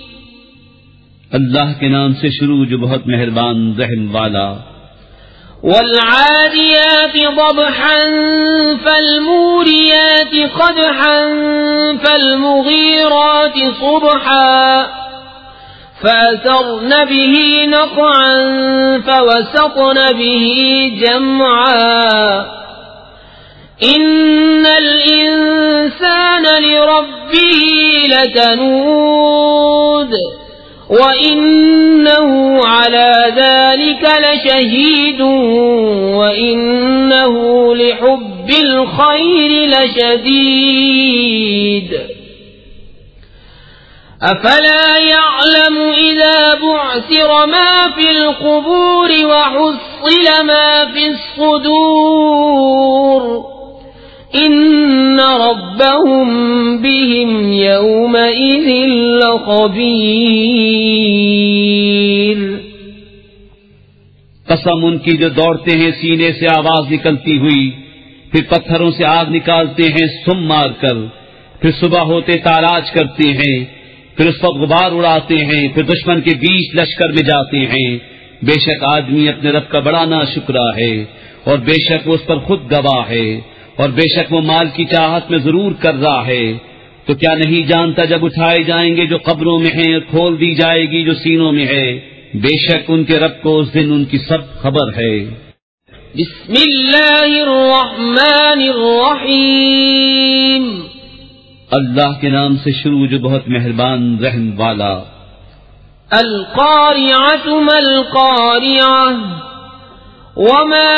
اللہ کے نام سے شروع جو بہت مہربان رحم والا. والعادیات ضبحا فالموریات قدحا فالمغیرات صبحا فأثرن به نقعا فوسطن به جمعا إن الإنسان لربه لكنود وإنه على ذلك لشهيد وإنه لحب الخير لشديد أفلا يعلم إذا بعثر ما في القبور وحصل ما في الصدور إن ربهم بهم يومئذ لخبير. قسم ان کی جو دوڑتے ہیں سینے سے آواز نکلتی ہوئی، پھر پتھروں سے آگ نکالتے ہیں سم مار کر، پھر صبح ہوتے تاراج کرتے ہیں، پھر اس پر غبار اڑاتے ہیں، پھر دشمن کے بیچ لشکر میں جاتے ہیں۔ بے شک آدمی اپنے رب کا بڑا ناشکرا ہے، اور بے شک وہ اس پر خود گواہ ہے، اور بے شک وہ مال کی چاہت میں ضرور کر رہا ہے۔ تو کیا نہیں جانتا جب اٹھائے جائیں گے جو قبروں میں ہیں اور کھول دی جائے گی جو سینوں میں ہے، بے شک ان کے رب کو اس دن ان کی سب خبر ہے۔ بسم اللہ الرحمن الرحیم، اللہ کے نام سے شروع جو بہت مہربان رحم والا۔ القارعۃ ما القارعۃ وما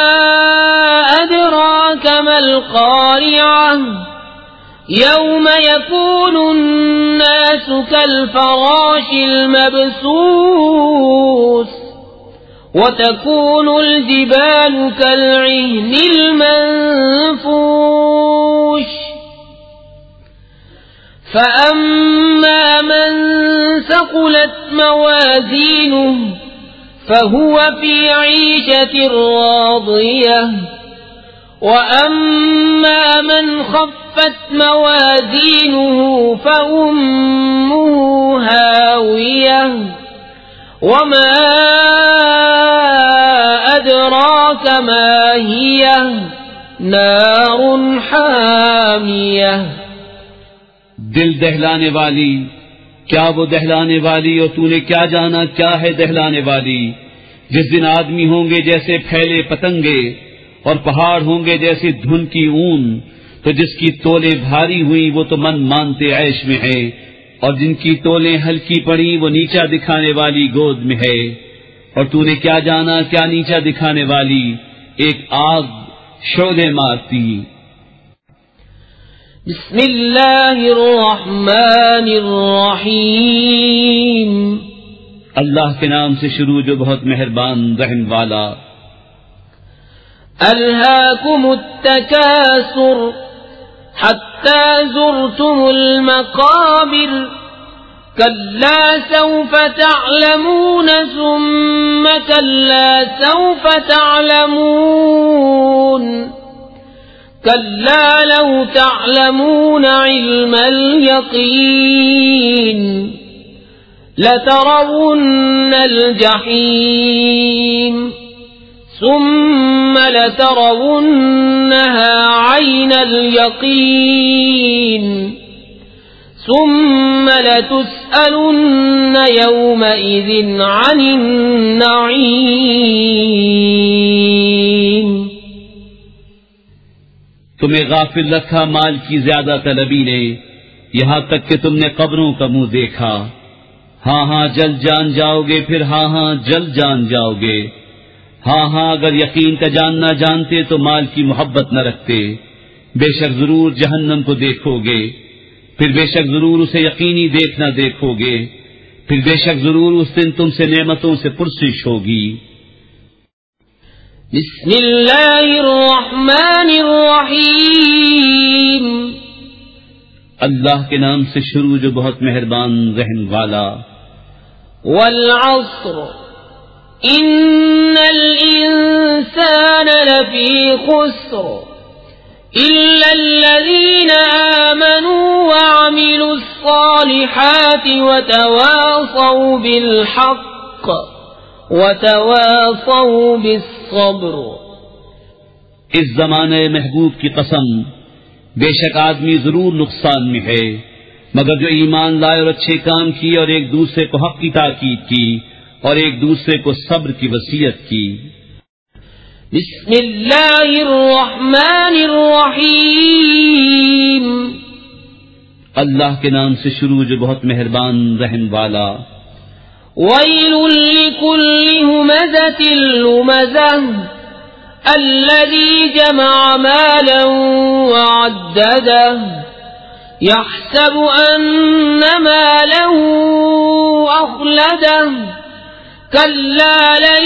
ادراک ما القارعۃ یوم یکون الناس کالفراش المبثوث وتكون الجبال كالعهن المنفوش فأما من ثقلت موازينه فهو في عيشة راضية وأما من خفت موازينه فأمه هاوية وما أدراك ما هي نار حامية۔ دل دہلانے والی، کیا وہ دہلانے والی، اور تو نے کیا جانا کیا ہے دہلانے والی؟ جس دن آدمی ہوں گے جیسے پھیلے پتنگے، اور پہاڑ ہوں گے جیسے دھن کی اون، تو جس کی تولے بھاری ہوئی وہ تو من مانتے عیش میں ہے، اور جن کی تولیں ہلکی پڑی وہ نیچا دکھانے والی گود میں ہے۔ اور تو نے کیا جانا کیا نیچا دکھانے والی؟ ایک آگ شعلے مارتی۔ بسم اللہ الرحمن الرحیم، اللہ کے نام سے شروع جو بہت مہربان رحم والا۔ الہاکم التکاثر حتی زرتم المقابر کلا سوف تعلمون ثم کلا سوف تعلمون کلا لو تعلمون علم الیقین لترون الجحیم ثم لترونها عين اليقين ثم لتسألن يومئذ عن النعيم۔ تمہیں غافل رکھا مال کی زیادہ طلبی نے، یہاں تک کہ تم نے قبروں کا منہ دیکھا۔ ہاں ہاں جلد جان جاؤ گے، پھر ہاں ہاں جلد جان جاؤ گے۔ ہاں ہاں اگر یقین کا جاننا جانتے تو مال کی محبت نہ رکھتے۔ بے شک ضرور جہنم کو دیکھو گے، پھر بے شک ضرور اسے یقینی دیکھنا دیکھو گے، پھر بے شک ضرور اس دن تم سے نعمتوں سے پرسش ہوگی۔ بسم اللہ الرحمن الرحیم، اللہ کے نام سے شروع جو بہت مہربان رحم والا۔ والعصر ان الانسان لفی خسر الا الذین آمنوا وعملوا الصالحات وتواصوا بالحق وتواصوا بالصبر۔ اس زمانے محبوب کی قسم، بے شک آدمی ضرور نقصان میں ہے، مگر جو ایمان لائے اور اچھے کام کیے اور ایک دوسرے کو حق کی تاکید کی اور ایک دوسرے کو صبر کی وصیت کی۔ بسم اللہ الرحمن الرحیم، اللہ کے نام سے شروع جو بہت مہربان رحم والا۔ ویل لکل ہمزۃ لمزہ الذی جمع مالا وعددہ يحسب أن ماله أخلده كلا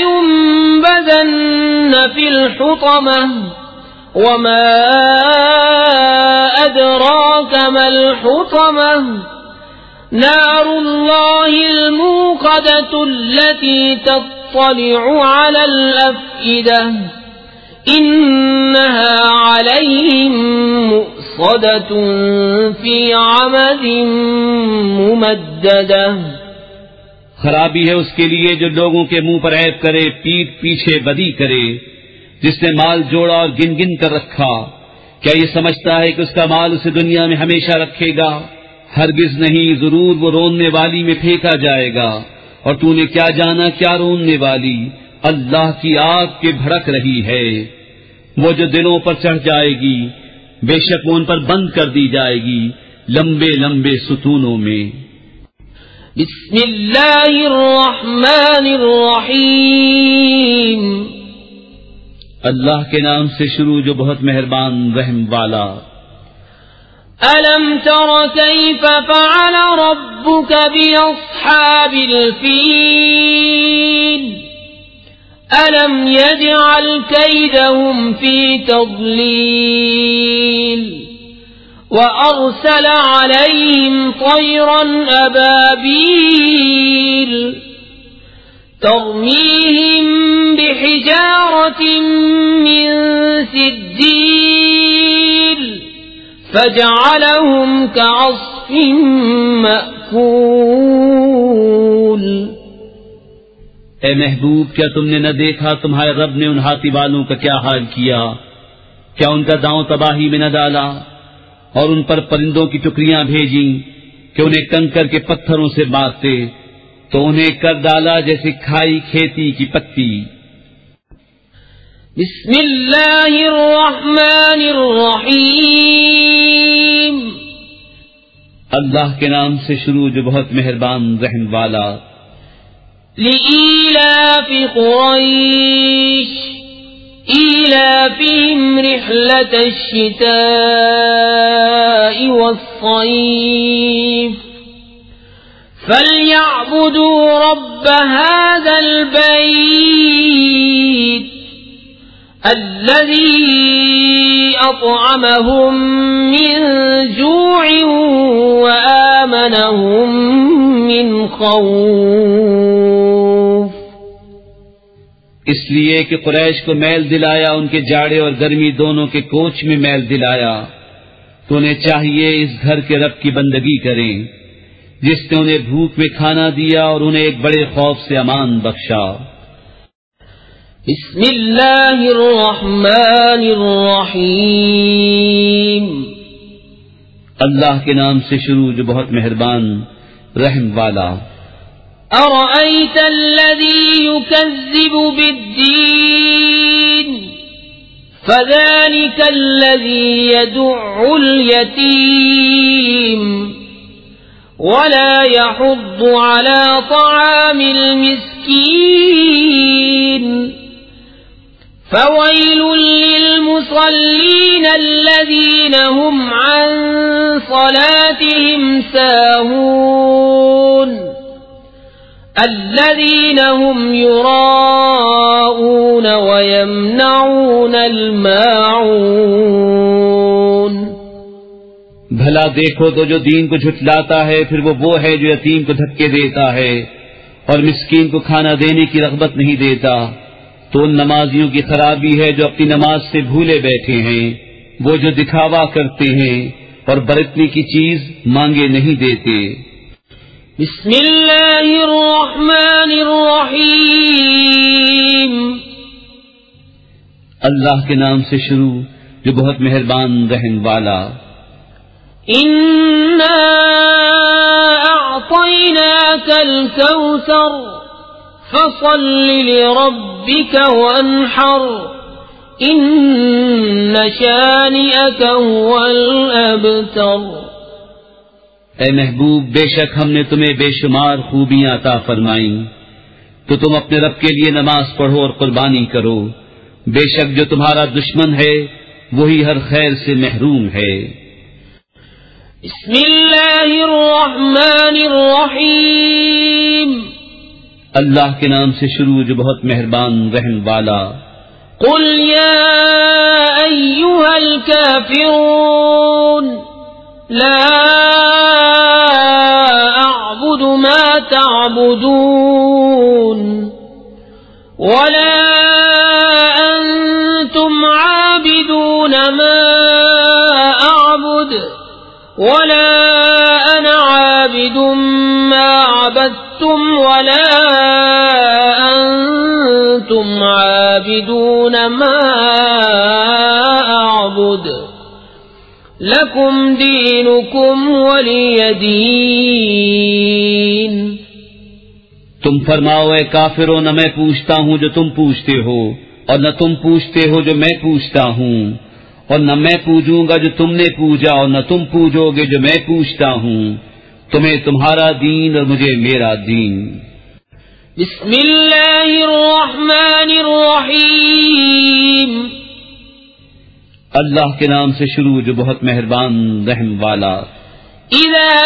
لينبذن في الحطمة وما أدراك ما الحطمة نار الله الموقدة التي تطلع على الأفئدة إنها عليهم مؤصدة مؤصدة في عمد ممددة. خرابی ہے اس کے لیے جو لوگوں کے منہ پر عیب کرے، پیٹھ پیچھے بدی کرے. جس نے مال جوڑا اور گن گن کر رکھا، کیا یہ سمجھتا ہے کہ اس کا مال اسے دنیا میں ہمیشہ رکھے گا؟ ہرگز نہیں، ضرور وہ روننے والی میں پھینکا جائے گا. اور تو نے کیا جانا کیا روننے والی؟ اللہ کی آگ کے بھڑک رہی ہے. وہ جو دلوں پر چڑھ جائے گی، بے شک وہ ان پر بند کر دی جائے گی لمبے لمبے ستونوں میں. بسم اللہ الرحمن الرحیم. اللہ کے نام سے شروع جو بہت مہربان رحم والا. ألم تر كيف فعل ربك بأصحاب الفيل ألم يجعل كيدهم في تضليل وأرسل عليهم طيرا أبابيل ترميهم بحجارة من سجيل فجعلهم كعصف مأكول. اے محبوب، کیا تم نے نہ دیکھا تمہارے رب نے ان ہاتھی والوں کا کیا حال کیا؟ کیا ان کا داؤں تباہی میں نہ ڈالا اور ان پر پرندوں کی ٹکریاں بھیجیں کہ انہیں کنکر کے پتھروں سے مارتے تو انہیں کر ڈالا جیسے کھائی کھیتی کی پتی. بسم اللہ الرحمن الرحیم. اللہ کے نام سے شروع جو بہت مہربان رحم والا. لإيلاف قريش إيلافهم رحلة الشتاء والصيف فليعبدوا رب هذا البيت الذي أطعمهم من جوع وآمنهم من خوف. اس لیے کہ قریش کو میل دلایا، ان کے جاڑے اور گرمی دونوں کے کوچ میں میل دلایا، تو انہیں چاہیے اس گھر کے رب کی بندگی کریں جس نے انہیں بھوک میں کھانا دیا اور انہیں ایک بڑے خوف سے امان بخشا. بسم اللہ الرحمن الرحیم. اللہ کے نام سے شروع جو بہت مہربان رحم والا. أرأيت الذي يكذب بالدين فذلك الذي يدع اليتيم ولا يحض على طعام المسكين فويل للمصلين الذين هم عن صلاتهم ساهون الذين هم يراءون ويمنعون الماعون. بھلا دیکھو تو جو دین کو جھٹلاتا ہے پھر وہ وہ ہے جو یتیم کو دھکے دیتا ہے اور مسکین کو کھانا دینے کی رغبت نہیں دیتا. تو ان نمازیوں کی خرابی ہے جو اپنی نماز سے بھولے بیٹھے ہیں، وہ جو دکھاوا کرتے ہیں اور برتنے کی چیز مانگے نہیں دیتے. بسم اللہ الرحمن الرحیم. اللہ کے نام سے شروع جو بہت مہربان رحم والا. انا اعطیناک الکوثر فصل لربک وانحر ان شانئک هو الابتر. اے محبوب، بے شک ہم نے تمہیں بے شمار خوبیاں عطا فرمائیں، تو تم اپنے رب کے لیے نماز پڑھو اور قربانی کرو. بے شک جو تمہارا دشمن ہے وہی ہر خیر سے محروم ہے. بسم اللہ الرحمن الرحیم. اللہ کے نام سے شروع جو بہت مہربان رحم والا. قل یا ایھا الکافرون لا اعبد ما تعبدون ولا انتم عابدون ما اعبد وأنتم عابدون ما أعبد لكم دينكم ولي دين. تم فرماؤ اے کافرو، نہ میں پوچھتا ہوں جو تم پوچھتے ہو، اور نہ تم پوچھتے ہو جو میں پوچھتا ہوں، اور نہ میں پوجوں گا جو تم نے پوجا، اور نہ تم پوجو گے جو میں پوچھتا ہوں. تمہیں تمہارا دین اور مجھے میرا دین. بسم اللہ الرحمن الرحیم. اللہ کے نام سے شروع جو بہت مہربان رحم والا. اذا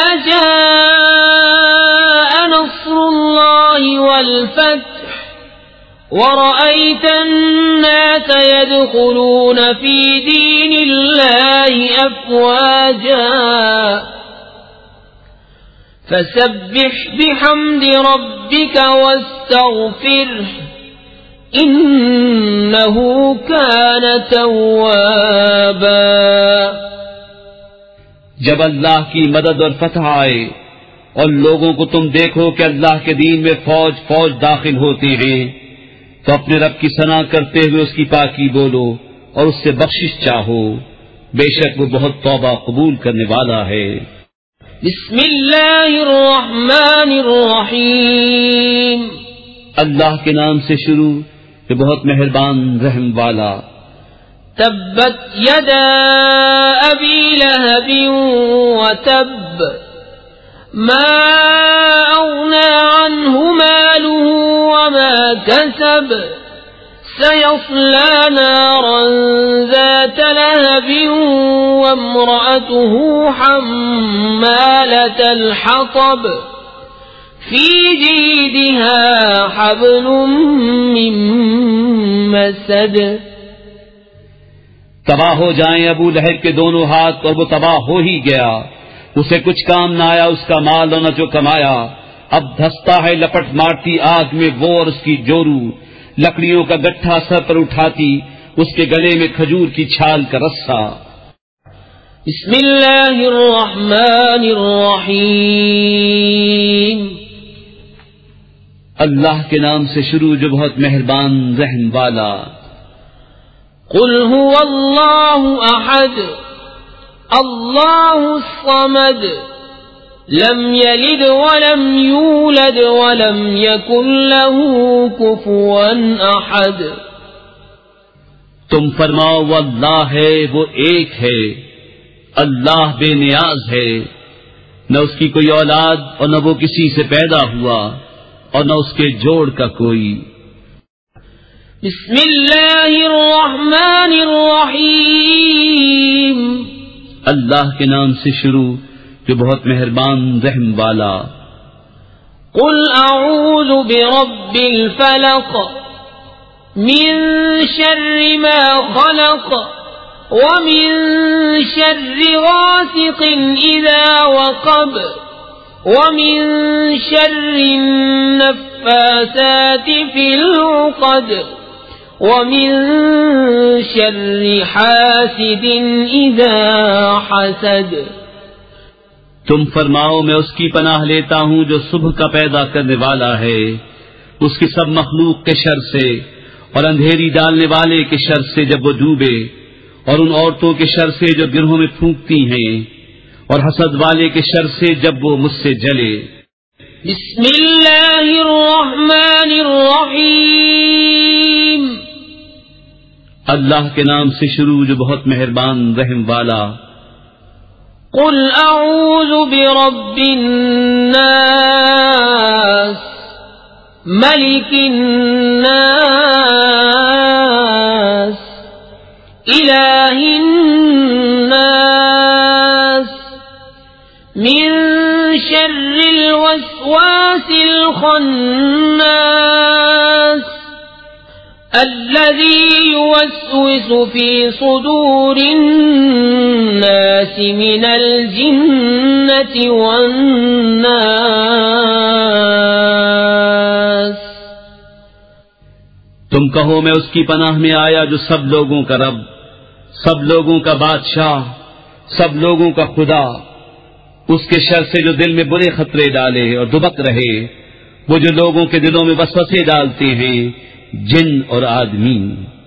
جاء نصر اللہ والفتح ورأيت الناس يدخلون في دين الله أفواجا فسبح بحمد ربك واستغفره إنه كان توابا. جب اللہ کی مدد اور فتح آئے اور لوگوں کو تم دیکھو کہ اللہ کے دین میں فوج فوج داخل ہوتے ہیں، تو اپنے رب کی ثنا کرتے ہوئے اس کی پاکی بولو اور اس سے بخشش چاہو، بے شک وہ بہت توبہ قبول کرنے والا ہے. بسم اللہ الرحمن الرحیم. اللہ کے نام سے شروع جو بہت مہربان رحم والا. تبت یدا ابی لہب وتب ما اغنى عنه ماله وما كسب سيصلى نارا ذات لهب وامرأته حمالة الحطب في جيدها حبل من مسد. تباہ ہو جائیں ابو لہب کے دونوں ہاتھ، اور وہ تباہ ہو ہی گیا. اسے کچھ کام نہ آیا اس کا مال اور نہ جو کمایا. اب دھستا ہے لپٹ مارتی آگ میں وہ اور اس کی جورو، لکڑیوں کا گٹھا سر پر اٹھاتی، اس کے گلے میں کھجور کی چھال کا رسا. بسم اللہ الرحمن الرحیم. اللہ کے نام سے شروع جو بہت مہربان رحم والا. قل هو اللہ احد اللہ الصمد لم یلد ولم یولد ولم یکن له کفوا احد. تم فرماؤ وہ اللہ ہے، وہ ایک ہے، اللہ بے نیاز ہے، نہ اس کی کوئی اولاد اور نہ وہ کسی سے پیدا ہوا اور نہ اس کے جوڑ کا کوئی. بسم اللہ الرحمن الرحیم. اللہ کے نام سے شروع جو بہت مہربان رحم والا. قل اعوذ برب الفلق من شر ما خلق ومن شر غاسق اذا وقب ومن شر النفاثات في العقد ومن شر حاسد اذا حسد. تم فرماؤ میں اس کی پناہ لیتا ہوں جو صبح کا پیدا کرنے والا ہے، اس کی سب مخلوق کے شر سے، اور اندھیری ڈالنے والے کے شر سے جب وہ ڈوبے، اور ان عورتوں کے شر سے جو گرہوں میں پھونکتی ہیں، اور حسد والے کے شر سے جب وہ مجھ سے جلے. بسم اللہ الرحمن الرحیم. اللہ کے نام سے شروع جو بہت مہربان رحم والا. قل اعوذ برب الناس ملک الناس الہ الناس من شر الوسواس الخناس الذي يوسوس في صدور الناس من الجنة والناس. تم کہو میں اس کی پناہ میں آیا جو سب لوگوں کا رب، سب لوگوں کا بادشاہ، سب لوگوں کا خدا، اس کے شر سے جو دل میں برے خطرے ڈالے اور دبک رہے، وہ جو لوگوں کے دلوں میں وسوسے ڈالتے ہیں جن اور آدمی.